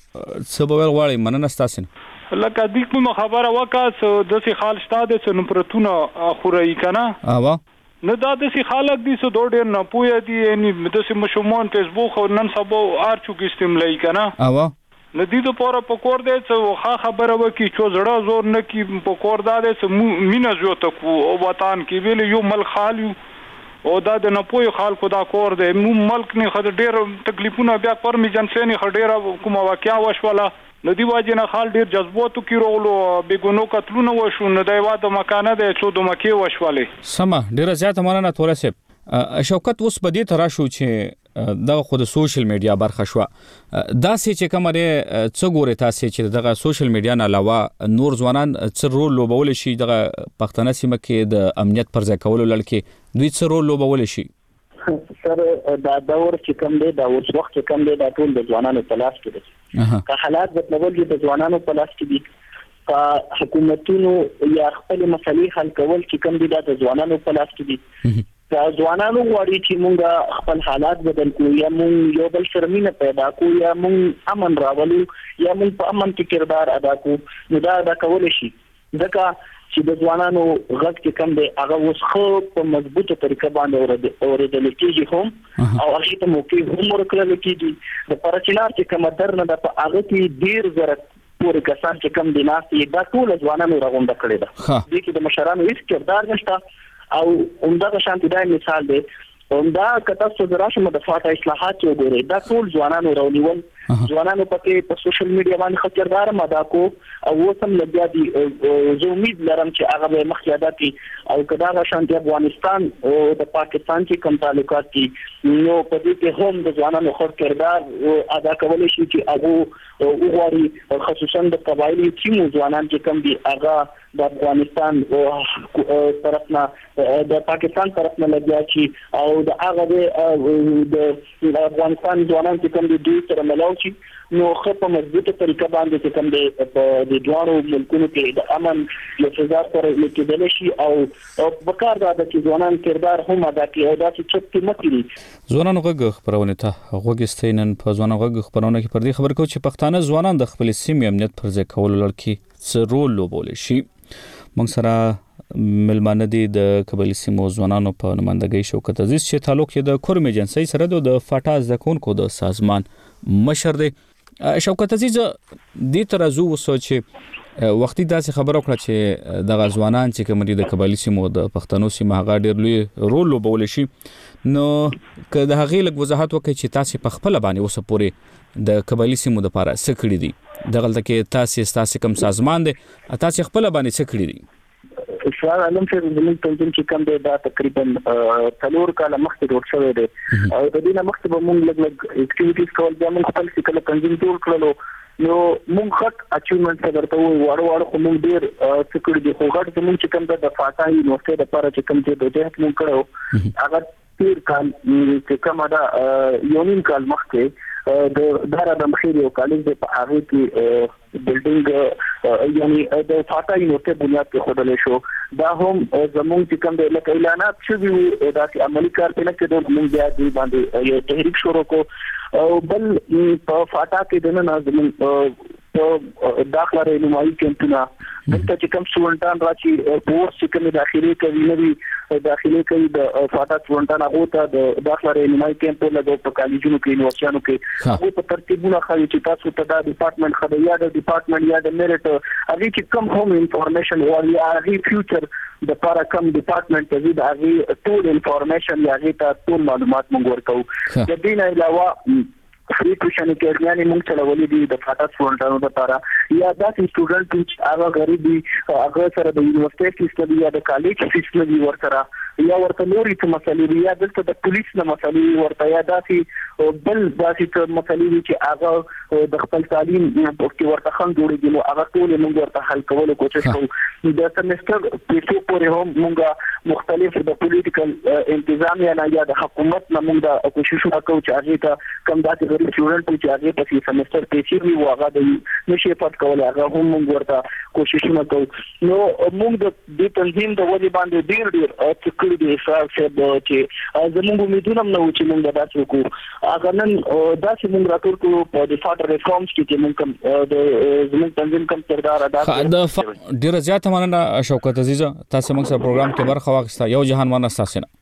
Speaker 1: سبا غواړي مننه تاسو
Speaker 5: لکه دې کوم خبره وکړه د سي خال شته د نفرتونه خوري کنه
Speaker 1: اوا
Speaker 5: نه دا د سي خلک دي سو ډېر نه پوي دي یعنی د سي مشمون فیسبوک او نن سبا ارچو کې استعمالي کنه
Speaker 1: اوا
Speaker 5: ندی د پوره پکور دی چې خبره وکي چې زړه زور نه کی پکور دا دی چې مینا جوړ تکو او وطن کې ویل یو مل خالیو او دا د نپوی خلکو دا کور دی ملک نه خد ډیر تکلیفونه بیا پر می جنسيني خډيره کومه واقعیا وشوله ندی واجی نه خال ډیر جذباتو کې رولو بیګونو قتلونه وشو نه دی واده مکانه دی چې د مکه وشوله
Speaker 1: سما ډیر زیات مانه تورسه شوکت اوس په دې تراشو چې دا خو د سوشل میډیا برخه شو دا سې چې کومه څه ګوري تاسو چې دغه سوشل میډیا نه علاوه نور ځوانان څه رول لوبول شي دغه پښتنه سیمه کې د امنیت پر ځای کولو لړکې دوی څه رول لوبول شي
Speaker 24: سر دا دور چې کوم دی دا اوس وخت چې کوم دی دا ټول د ځوانانو په لاس کې دي که حالات بدلول دي د ځوانانو په لاس کې دي که حکومتونو یا خپل مسلې حل کول چې کوم دي دا د ځوانانو په لاس کې دي ځوانانو غواړي چې موږ خپل حالات بدل کړو یا موږ یو بل شرمینه پیدا کړو یا موږ امن راولو یا موږ په امن کې کردار ادا کړو نو دا ادا کول شي ځکه چې د ځوانانو غږ کې کم دی هغه اوس خو په مضبوطه طریقه باندې اوریدل کېږي هم او هغه ته موقع هم ورکړل کېږي د پرچینار چې کوم درنه د هغه کې ډیر زره پورې کسان چې کم دي ناسي دا ټول ځوانانو راغونډه کړي ده د کې د مشرانو هیڅ کردار نشته او عمده شانتي دا مثال دی عمده کته صدراشه مدفعات اصلاحات وګوري دا ټول ځوانانو راونیول ځوانانو پکې په سوشل میډیا باندې خطردار مدا کو او وسم لګیا دي زه امید لرم چې هغه به مخیادات او کدا شانتي افغانستان او د پاکستان کې کوم تعلقات دي نو په دې کې هم د ځوانانو خطردار ادا کول شي چې هغه وګوري خصوصا د قبایلی ټیمو ځوانان چې کوم دي هغه د افغانستان طرفنا د پاکستان طرفنا لګیا شي او د هغه د افغانستان ځوانان چې کوم دي دوی سره ملاو شي نو خو په مضبوطه طریقه باندې چې کوم دي په د دوارو ملکونو کې د امن یو فضا سره لیکل شي او بکار دا چې ځوانان کردار هم ادا کوي او دا چې چټي مکړي
Speaker 1: ځوانان غږ خبرونه ته غوګستینن په ځوانان غږ خبرونه کې پر دې خبر کو چې پښتانه ځوانان د خپل سیمې امنیت پر ځای کولو لړ کې څه رول لوبول شي موږ سره ملمانه دي د قبایلي سیمو ځوانانو په نمائندګۍ شوکت عزیز چې تعلق یې د کورم ایجنسۍ سره د فاټا زده کوونکو د سازمان مشر دی. شوکت عزیز دې تر ازو وسو چې وختي داسې خبره وکړه چې دغه ځوانان چې کوم دي د قبایلي سیمو د پښتنو سیمه هغه ډېر لوی رول لوبولی شي، نو که د هغې لږ وضاحت وکړئ چې تاسې په خپله باندې اوسه پورې د قبایلي سیمو دپاره څه کړي دي؟ دغلته کې ستاسې کوم سازمان دی، تاسې خپله باندې څه کړي دي؟
Speaker 24: شوار علم صاحب زموږ تنظیم چې کوم دی دا تقریبا 4 کاله مخکې جوړ شوی دی او د دې نه مخکې به موږ لږ اکټیویټیز کول، بیا موږ خپل چې کله تنظیم جوړ کړلو نو موږ غټ اچیومنټ درته وایو، واړه خو موږ ډېر څه کړي دي، خو غټ زموږ چې کوم د فاټا یونیورسټۍ دپاره چې کوم چې د جهت موږ کړی هغه 13 کال چې کومه ده یو نیم کال مخکې د دار د مخیر یو کالج په هغه کې بلډینګ یعنی د فاټا یونیورسټۍ بنیاد کې خودلې شو. دا هم زموږ چې کوم د اعلانات چې وی د عملی کار په لکه د موږ بیا دی باندې یو تحریک شروع کو او بل په فاټا کې د نه زموږ داخله رهنمایي کمپونه دلته چې کوم سټوډنټان راځي کورس چې کوم داخلي کوي نوي داخلي کوي د فاټا سټوډنټان هغه ته د داخله رهنمایي کمپ له په کالجونو کې یونیورسيټانو کې هغه په ترتیبونه خالي چې تاسو ته د ډپارټمنټ خدای د ډپارټمنټ یا د میرټ هغه چې کوم هم انفارمیشن وایي هغه فیوچر د لپاره کوم ډپارټمنټ ته د هغه ټول انفارمیشن یا هغه ته ټول معلومات موږ ورکو. د دې نه علاوه فری ټیوشن اکیډمي موږ چلولې دي د فاټا سټوډنټانو لپاره، یا داسې سټوډنټ چې هغه غریب دي هغه سره د یونیورسيټي فیس یا د کالج فیس نه ورسره یا ورته نورې څه مسلې دي، یا دلته د پولیس نه مسلې ورته، یا داسې بل داسې مسلې دي چې هغه د خپل تعلیم کې ورته خنډ جوړېږي، نو هغه ټول موږ ورته حل کولو کوشش کوو. د سمستر پیسو پورې هم موږ مختلف د پولیټیکل انتظامیه نه یا د حکومت نه موږ د کوششونه کوو چې هغه ته کم داسې غریب سټوډنټ چې هغه په سمستر پیسې وي او هغه د نشي پټ کول هغه هم موږ ورته کوششونه کوو. نو موږ د دې تنظیم د وجې باندې ډېر کړي دي اسراف صاحب چې زموږ امیدونه نه و چې موږ داسې وکړو. هغه نن داسې موږ راټول کړو په د فاټا ریفارمز کې چې موږ کوم د زموږ تنظیم کوم کردار ادا کړ.
Speaker 1: ډېره زیاته مننه شوکت عزیز، تاسو موږ سره پروګرام کې برخه واخیسته. یو جهان مننه تاسو نه.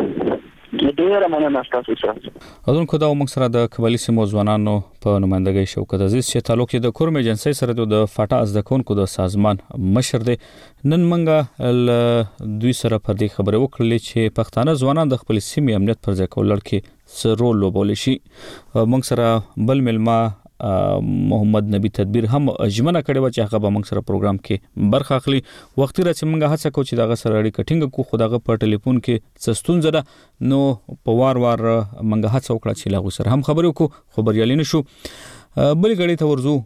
Speaker 24: ډېره مننه تاسو سره.
Speaker 1: اذن خدا موږ سره د قبایلي سیمو ځوانانو په نمائندګۍ شوکت عزیز چې تعلق یې د کورم ایجنسۍ سره د فاټا زده کوونکو د سازمان مشر دی. نن موږ دوی سره پر دې خبرې وکړلې چې پښتانه ځوانان د خپل سیمې امنیت پر ځای کولو کې څه رول لوبولی شي. موږ سره بل ملما محمد نبی تدبیر هم ژمنه کړې و چې هغه به موږ سره پروګرام کې برخه اخلي. وختي را چې موږ هڅه کوو چې دغه سره اړیکه ټینګه کړو، خو دغه په ټلیفون کې څه ستونزه ده، نو په وار موږ هڅه وکړه چې له هغوی سره هم خبرې وکړو، خو بریالي نه شو. بلې ګړۍ ته ورځو.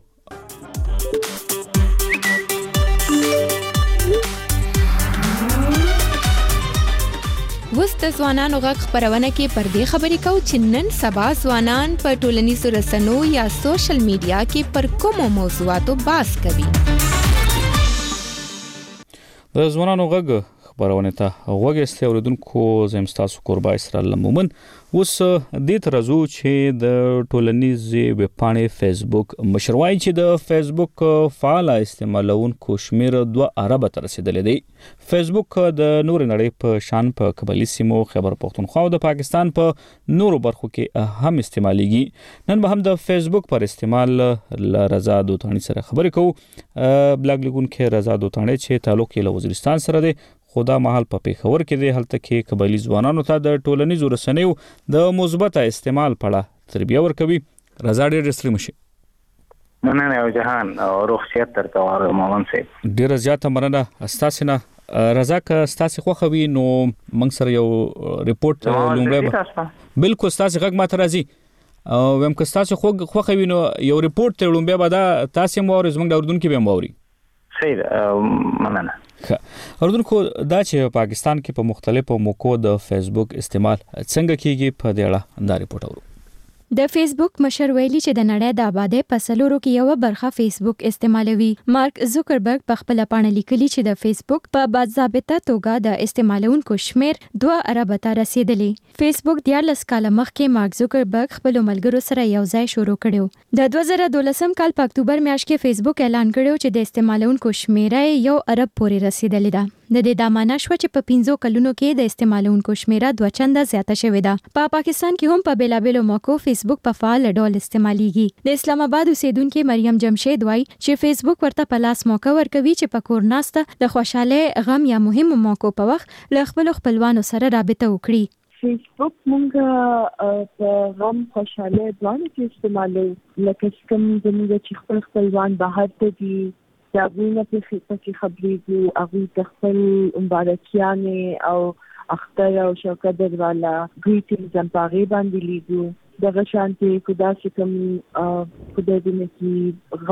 Speaker 2: وس د ځوانانو غږ خبرونه کې پر دې خبرې کوو چې نن سبا ځوانان په ټولنیزو رسنیو یا سوشل میډیا کې پر کومو موضوعاتو بحث کوي.
Speaker 1: د ځوانانو غږ خبرونه ته غوږ اوریدونکو زم تاسو قربا اسرائیل مومن. اوس دې ترازو چې د ټولنیزې ویبپاڼې فیسبوک مشر وایي چې د فیسبوک فعال استعمالونکو شمیر 2 اربه ته رسیدلی دی. فیسبوک د نور نړۍ په شان په قبایلي سیمو، خیبر پختونخوا او د پاکستان په نورو برخو کې هم استعمالیږي. نن به هم د فیسبوک پر استعمال له رضا دوتانی سره خبرې کوو. بلاګ لیکونکی رضا دوتانی چې تعلق یې له وزیرستان سره دی، خدا مهال په پیښور کې دی. هلته کې قبایلي ځوانانو ته د ټولنیزو رسنیو د مثبت استعمال په اړه تربیه ورکوي. رضا ډېر ستړی مشي.
Speaker 6: مننه او جهان او روغتیا ترته ورغلم مومن صاحب.
Speaker 1: ډېره زیاته مننه ستاسو نه. رضا که ستاسو خوښه وي نو موږ سره یو ریپورت لومړی بالکل ستاسو غږ ماته راځي او هم که ستاسو خوښه وي نو یو ریپورت ته لومړی به دا تاسو هم واورئ، زموږ د اردوونکي به هم واوري.
Speaker 6: صحیح مننه.
Speaker 1: اردوونکو دا چې پاکستان کې په مختلفو موقعو د فیسبوک استعمال څنګه کیږي په دې اړه دا ریپورت اورو.
Speaker 13: د فیسبوک مشر ویلي چې د نړۍ د آبادی په سلورو کې یو برخه فیسبوک استعمالوي. مارک زوکربرګ په خپل پاڼه لیکلي چې د فیسبوک په باضابطه توګه د استعمالونکو شمیر 2 اربه ته رسیدلی. فیسبوک 14 کال مخکې مارک زوکربرګ خپل ملګرو سره یو ځای شروع کړو. د 2012 کال په اکتوبر میاشت کې فیسبوک اعلان کړو چې د استعمالونکو شمیر 1 ارب پورې رسیدلی ده. د دې د معنا شو چې په 15 کلونو کې د استعمالونکو شمیره 2 چنده زیاته شوې ده. په پاکستان کې هم په بیلابېلو موقعو فیسبوک په فعال ډول استعماليږي. د اسلام آباد اوسیدونکو مریم جمشید وایي چې فیسبوک ورته په لاس موقع ورکوي چې په کور ناسته د خوشاله غم یا مهمو موقعو په وخت له خپل خپلوانو سره رابطه وکړي.
Speaker 7: فیسبوک مونږ په غم خوشاله ځوانو کې استعمالو، لکه کوم زموږ چې خپلوان بهر ته دي دا غوښنه په خبرېږو، هغوی د خپل مبارکیانې او اختر او شوکدر والا ګریټینګز هم په هغې باندې لیدو. دغه شانتې که داسې کوم خدای دې نه کړي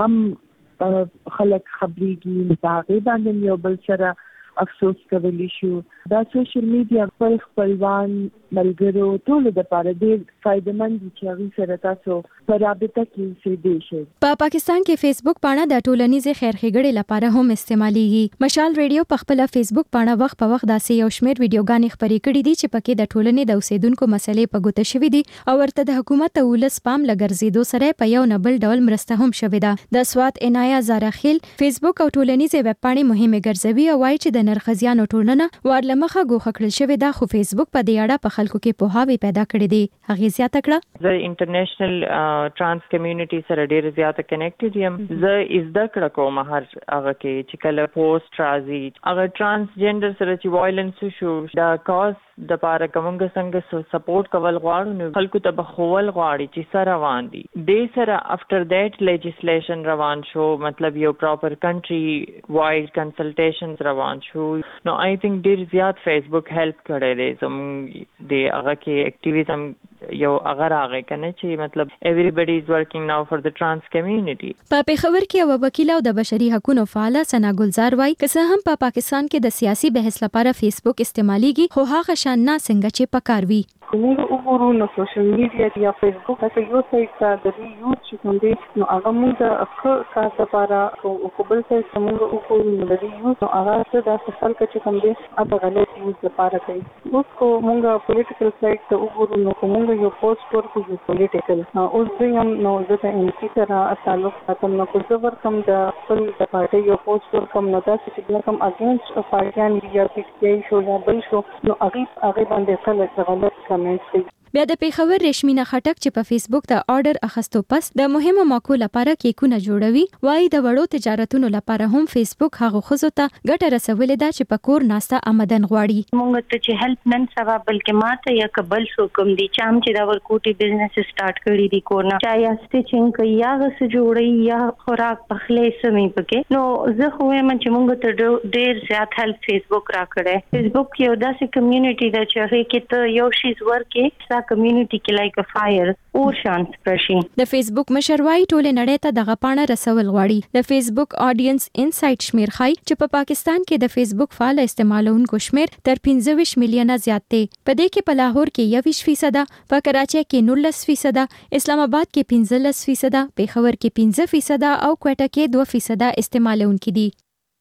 Speaker 7: غم خلک خبرېږي په هغې باندې یو بل سره افسوس کولی شو. دا سوشل میډیا خپلوان ملګرو ټولو لپاره ډېر فایدهمند دي چې هغوی سره تاسو په رابطه کې اوسېدی شئ.
Speaker 13: په پاکستان کې فیسبوک پاڼه د ټولنیزې خیر ښېګړې لپاره هم استعمالېږي. مشال ریډیو په خپل فیسبوک پاڼه وخت په وخت داسې یو شمېر ویډیوګانې خپرې کړي دي چې پکې د ټولنې د اوسیدونکو مسلې په ګوته شوي دي او ورته د حکومت او ولس پام لګرځېدو سره په یو نه بل ډول مرسته هم شوې ده. د سوات عنایا زاراخیل فیسبوک او ټولنیزې ویب پاڼې مهمه ګرځوي او وایي چې د نرخزیانو ټولنه ورلمخه ګوښه کړل شوې ده، خو فیسبوک په دې اړه په خلکو کې پوهاوی پیدا کړی دی. هغې زیاته کړه
Speaker 9: زه انټرنیشنل ټرانس کمیونټي سره ډېر زیاته کنیکټډ یم. زه زده کړه کوم هر هغه کې چې کله پوسټ راځي هغه ټرانسجنډر سره چې وایلنس شو دا کاز د پاره کومګه څنګه سپورټ کول غواړو نو خلکو ته بخول غواړي چې سره روان دي. د سره افټر دیٹ لیجسلیشن روان شو، مطلب یو پراپر کنټری وایډ کنسلټیشنز روان شو. نو آی تھنک ډیر زیات فیسبوک هیلپ کړی دی زموږ د هغه کې اکټیویزم یو هغه راغی کنه چې مطلب everybody is working now for the trans community.
Speaker 13: په پیښور کې یو وکیل او د بشري حقوقو فعال ثنا ګلزار وایي که څه هم په پاکستان کې د سیاسي بحث لپاره فیسبوک استعماليږي خو هغه شان نه څنګه چې پکار وي.
Speaker 7: موږ وګورو نو سوشل میډیا یا فیسبوک هڅه یو څه د دې یوز چې کوم دی نو هغه موږ د کار لپاره او بل څه موږ وګورو نو د دې یوز نو هغه څه د خپل چې کوم دی هغه غلط یوز لپاره کوي. اوس کو موږ پولیټیکل سایډ ته وګورو نو موږ یو پوسټ ورکو یو پولیټیکل اوس دویم نو د ان سی سره تعلق ساتم نو کو زه ورکم د خپل د پارټي یو پوسټ ورکم نو تاسو چې کوم اگینست پارټیان یا پکې شو یا بل شو نو هغه باندې خلک غلط کمنټس کوي.
Speaker 13: بیا د پیښور ریشمینا خټک چې په فیسبوک د آرډر اخستو پس د مهمو موکو لپاره کیکونه جوړوي وایي د وړو تجارتونو لپاره هم فیسبوک هغه خزو ته ګټه رسولې ده چې په کور ناسته آمدن غواړي.
Speaker 11: موږ ته چې هیلپ نن سبا بلکې ماته یا قبل سو کوم دي چام چې دا ورکوټي بزنس سٹارټ کړی دی کورنا چا سټیچینګ کوي یا غس جوړي یا خوراک پخلې سمې پکې نو زه خو هم چې موږ ته ډېر زیات هیلپ فیسبوک را کړې. فیسبوک یو داسې کمیونټي ده چې هغه کې ته یو شی ورکې کمیونټي کې لایک ا فایر اور شانس پرشي.
Speaker 13: د فیسبوک مشروي ټول نړۍ ته دغه پاڼه رسول غواړي. د فیسبوک آډینس انسایټ شمیر خای چې په پاکستان کې د فیسبوک فعال استعمالونکو شمیر تر 25 میلیونه زیات دی. په دې کې په لاهور کې 21%، په کراچۍ کې 19%، اسلام آباد کې 15%، پیښور کې 15% او کوټه کې 2% استعمالونکي دي.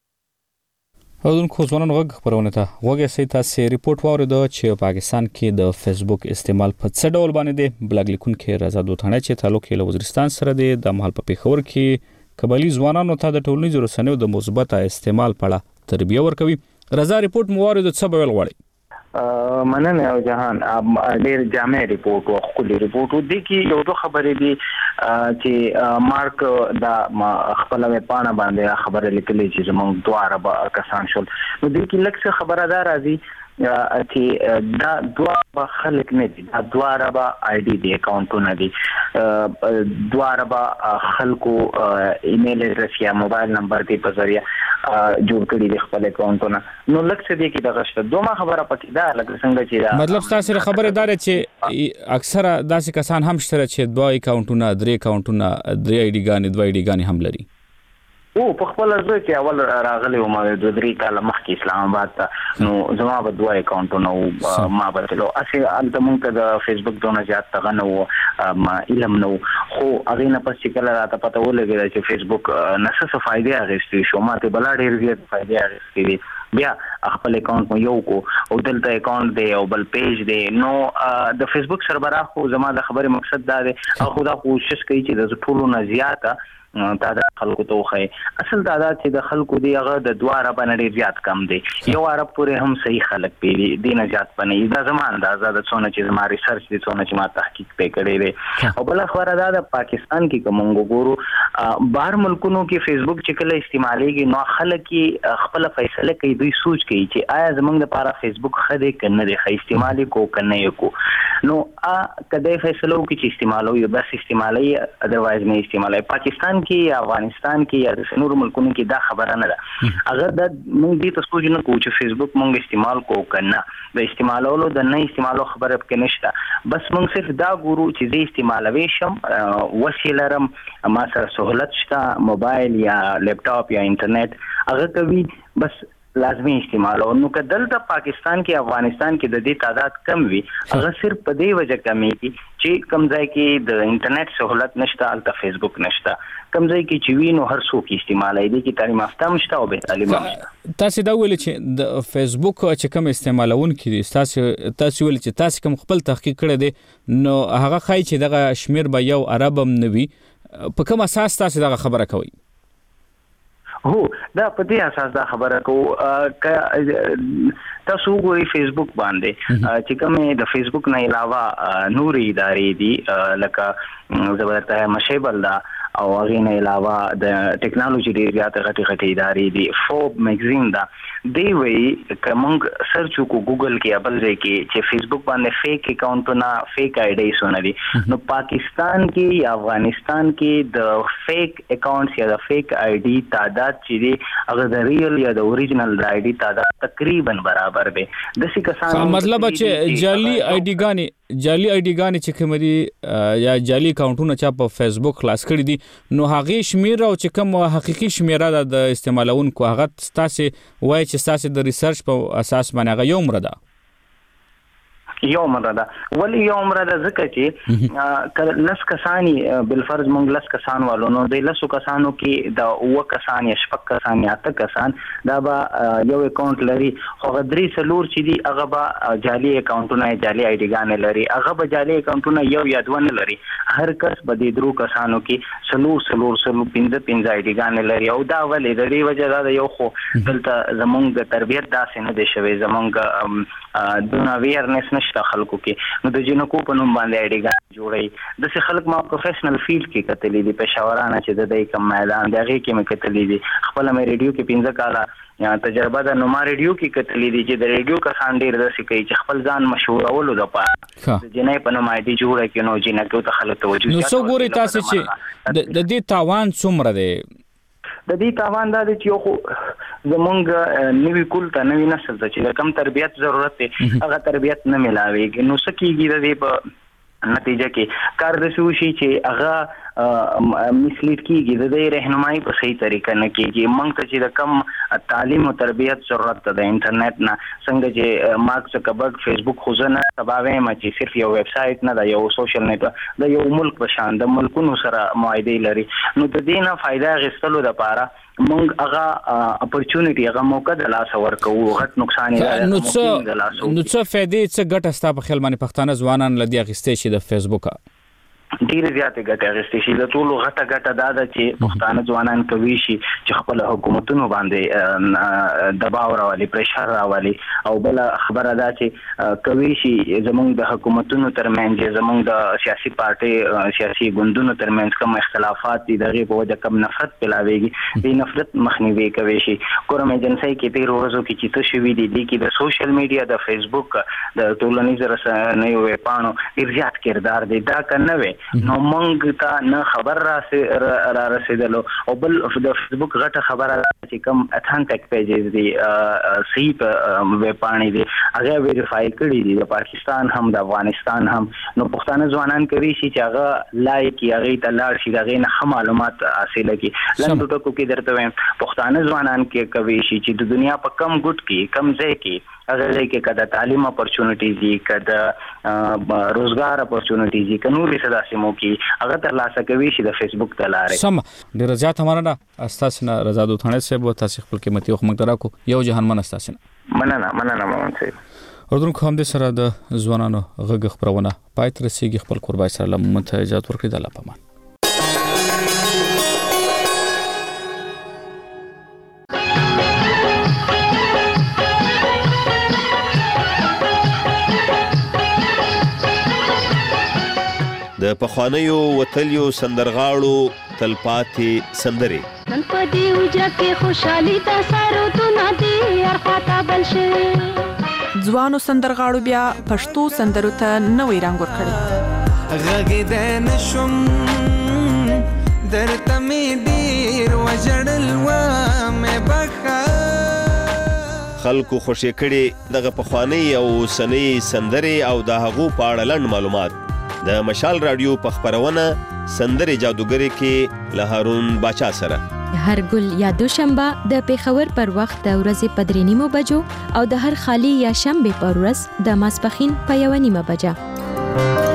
Speaker 1: اودونکو ځوانانو غږ خبرونه ته وګورئ تاسو ریپورت واورید چې پاکستان کې د فیسبوک استعمال په څه ډول باندې دی. بلاګ لیکونکو رضا دوتانه چې تعلق یې له وزیرستان سره دی د مهال په پیښور کې قبایلی ځوانانو ته د ټولنیزو رسنیو د مثبت استعمال په اړه تربیه ورکوي. رضا ریپورت مو واورید څه به ویل غواړي؟
Speaker 6: مننه او جهان ډېر جامع ریپورت او خولي ریپورت دی کې یو دوه خبرې دي چې مارک دا خپل پاڼه باندې خبره لیکلې چې زموږ دوه کسان شول نو د کې لکه خبره ده راځي چې دا دوه خلک نه دي، دا دوه ربا آی ډي دی اکاونټونه دي، دوه ربا خلکو ایمیل اډرس یا موبایل نمبر دی په ذریعہ جوړ کړي دي خپل اکاونټونه. نو لکه څه دی کې دا غشته دوه خبره پکې دا لکه څنګه چې
Speaker 1: مطلب تاسو خبره دار چې اکثره داسې کسان هم شته چې دوه اکاونټونه درې اکاونټونه درې آی ډي ګانې دوه آی ډي ګانې هم لري.
Speaker 6: او په خپل ځای کې اول راغلی و ما د درې کاله مخکې اسلام آباد ته نو زما په دوه اکاونټونو ما بدلو اصل انت مونږ د فیسبوک دونه زیات تغنو ما علم نو خو هغه نه پس کله راته پته ولګی چې فیسبوک نسه فائدې اغستې شو ما ته بل ډېر زیات فائدې اغستې دي. بیا خپل اکاونټ مو یو کو او دلته اکاونټ دی او بل پیج دی نو د فیسبوک سربراہ خو زما د خبرې مقصد دا دی او خدا کوشش کوي چې د ټولو نه زیاته تعداد خلکو ته وخی اصل تعداد چې د خلکو دی هغه د 2 ارب نه ډیر زیات کم دی 1 ارب پورې هم صحیح خلک پیری دینه زیات پنه دا زموږ اندازه د څونه چې ما ریسرچ دي څونه چې ما تحقیق پې کړی دی او بل خبره دا د پاکستان کې کوم وګورو بهر ملکونو کې فیسبوک چې کله استعمالېږي نو خلک خپل فیصله کوي دوی سوچ کوي چې آیا زمونږ لپاره فیسبوک خدای کنه دی خې استعمال کو کنه یو کو نو کله فیصله وکړي چې استعمالو یو بس استعمالي اذروایز نه استعمالي پاکستان کې یا افغانستان کې یا د نور ملکونو کې دا خبره نه ده اگر د موږ دې تاسو جن کو چې فیسبوک موږ استعمال کو کنه د استعمالولو د نه استعمالو خبره پکې نشته بس موږ صرف دا ګورو چې دې استعمالوي شم وسیله رم ما سره سہولت شته موبایل یا لپټاپ یا انټرنیټ هغه کوي بس لازمی استعمال او نو کدل ته پاکستان کې افغانستان کې د دې تعداد کم وي هغه صرف په دې وجه کمیږي چې کم ځای کې د انټرنیټ سہولت نشته البته فیسبوک نشته کم ځای کې چې وینو هر څوک استعمالوي دي کې تعلیم یافته مشته او به تعلیم مشته
Speaker 1: تاسو دا ویل چې د فیسبوک چې کوم استعمالون کې تاسو ویل چې تاسو کوم خپل تحقیق کړی دی نو هغه خای چې دغه شمیر به یو عربم نوي په کوم اساس تاسو دغه خبره کوي
Speaker 6: هو دا په دې اساس دا خبره کو تاسو ګوري فیسبوک باندې چې کومه د فیسبوک نه علاوه نوري ادارې دي لکه زبرته مشیبل دا او هغه نه علاوه د ټیکنالوژي ډیر زیات غټي ادارې دي فوب میگزین دا دی وی کوم سرچ کو ګوګل کې ابل ځای کې چې فیسبوک باندې فیک اکاونټونه فیک آی ډی سونه دي نو پاکستان کې یا افغانستان کې د فیک اکاونټس یا د فیک آی ډی تعداد چې دی هغه د ریل یا د اوریجنل د آی ډی تعداد تقریبا برابر دی د څه کسان
Speaker 1: مطلب چې جعلی آی ډی ګانی چې کوم دي یا جعلی اکاونټونه چې په فیسبوک خلاص کړی دي نو هغه شمیر او چې کوم حقيقي شمیره د استعمالونکو هغه تاسو وایي چې تاسو د ریسرچ په اساس باندې هغه یو مرده
Speaker 6: یو مرده ولی یو مرده ځکه چې لس کسانی بالفرض مونږ لس کسان والو نو د لسو کسانو کې د و کسان یا شپږ کسان یا اته کسان دا به یو اکاونټ لري خو غدري سلور چې دي هغه به جعلي اکاونټونه جعلي آی ډی ګان لري هغه به جعلي اکاونټونه یو یا دوه نه لري هر کس به د درو کسانو کې سلور 15 آی ډی ګان لري او دا ولې د دې وجه دا یو خو دلته زمونږ تربیت داسې نه دی شوی زمونږ دونه ویرنس نشته خلکو کې نو د جنکو په نوم باندې آی ډی ګان جوړي د څه خلک ما پروفیشنل فیلډ کې کتلې دي پېښورانه چې د دې کم میدان دغه کې مې کتلې دي خپل مې ریډیو کې 15 کاله یا تجربه د نوما ریډیو کې کتلې دي چې د ریډیو کسان ډیر د سکی چې خپل ځان مشهور اولو د پاره د جنې په نوم آی ډی جوړه کې نو جنکو ته خلک توجه
Speaker 1: نو څو ګوري تاسو چې د دې تاوان څومره دی
Speaker 6: د دې تاوان دا دی چې یو زمونږ نوی کول ته نوی نسل ته چې کم تربیت ضرورت دی هغه تربیت نه ملاويږي نو سکیږي د دې په نتیجه کې کار د سوشي چې هغه مسلیډ کیږي د دې رهنمایي په صحیح طریقه نه کیږي موږ ته چې د کم تعلیم او تربیت ضرورت ده د انټرنیټ نه څنګه چې مارک زکربرګ فیسبوک خو نه سباوي ما چې صرف یو ویب سټ نه دا یو سوشل نیټ د یو ملک په شان د ملکونو سره معاهده لري نو د دې نه فائدہ غستلو لپاره مونږ هغه اپورچونټی هغه موقع د لاس ورکو غټ نقصان
Speaker 1: نو څه فائدې څه ګټه ستا په خیال باندې پښتانه ځوانان لدی اخیستې شي د فیسبوک
Speaker 6: ډیر زیاتې ګټه اخیستې شي د ټولو غټه دا ده چې پښتانه ځوانان کوي شي چې خپل حکومتونو باندې دباو راولي پریشر راولي او بل خبره ده چې کوي شي زمونږ د حکومتونو ترمنځ زمونږ د سیاسي پارټي سیاسي ګوندونو ترمنځ کوم اختلافات دي دغه په وجه کم نفرت پیلاويږي د نفرت مخنیوي کوي شي کوم ایجنسی کې تیر ورځو کې چې څه شوي دي کې د سوشل میډیا د فیسبوک د ټولنیز رسنیو ویبپاڼو ډیر زیات کردار دی دا کنه وي نو مونږ ته نه خبر را رسیدلو او بل د فیسبوک غټه خبره چې کوم اتھنټک پیجز دي صحیح ویبپاڼې دي هغه ویریفای کړي دي د پاکستان هم د افغانستان هم نو پښتانه ځوانان کوي چې هغه لایک هغه ته لاړ شي هغه نه معلومات حاصل کړي لنډو ټکو کې درته وایم پښتانه ځوانان کې کوي چې د دنیا په کم ګټ کې کم ځای کې هغه کې کده تعلیم اپورچونټیز دي کده روزګار اپورچونټیز دي کنوري صدا سیمو کې هغه تر لاسه کوي چې د فیسبوک ته لارې
Speaker 1: سم ډیر زیات مننه استاسنه رضا دوتانه صاحب تاسو خپل قیمتي وخت مقدره کو یو جهان من استاسنه
Speaker 6: مننه محمد صاحب
Speaker 1: اردن کوم د سره د ځوانانو غږ خبرونه پای تر سیګ خپل قربای سره لمنته اجازه ورکړي د الله پامان
Speaker 8: د پخوانیو وتلیو سندرغاړو تلپاتې سندرې
Speaker 12: نن په دې وجه کې خوشحالي د سرودونه دي ارخواته بل شي
Speaker 14: ځوانو سندرغاړو بیا پښتو سندرو ته نوې رنګ ورکړی
Speaker 15: غږېدی نشم درته مې ډېر وژړل ومې بخښه
Speaker 8: خلکو خوشې کړي دغه پخوانۍ او اوسنۍ سندرې او د هغو په اړه لنډ معلومات د مشال رادیو په خپرونه سندرې جادوګرې کې له هارون باچا سره
Speaker 13: هر ګل یا دوشنبه د پیښور پر وخت د ورځې په 3:30 بجو او د هر خالی یا شنبه پر ورځ د ماسپښین په 1:30 بجه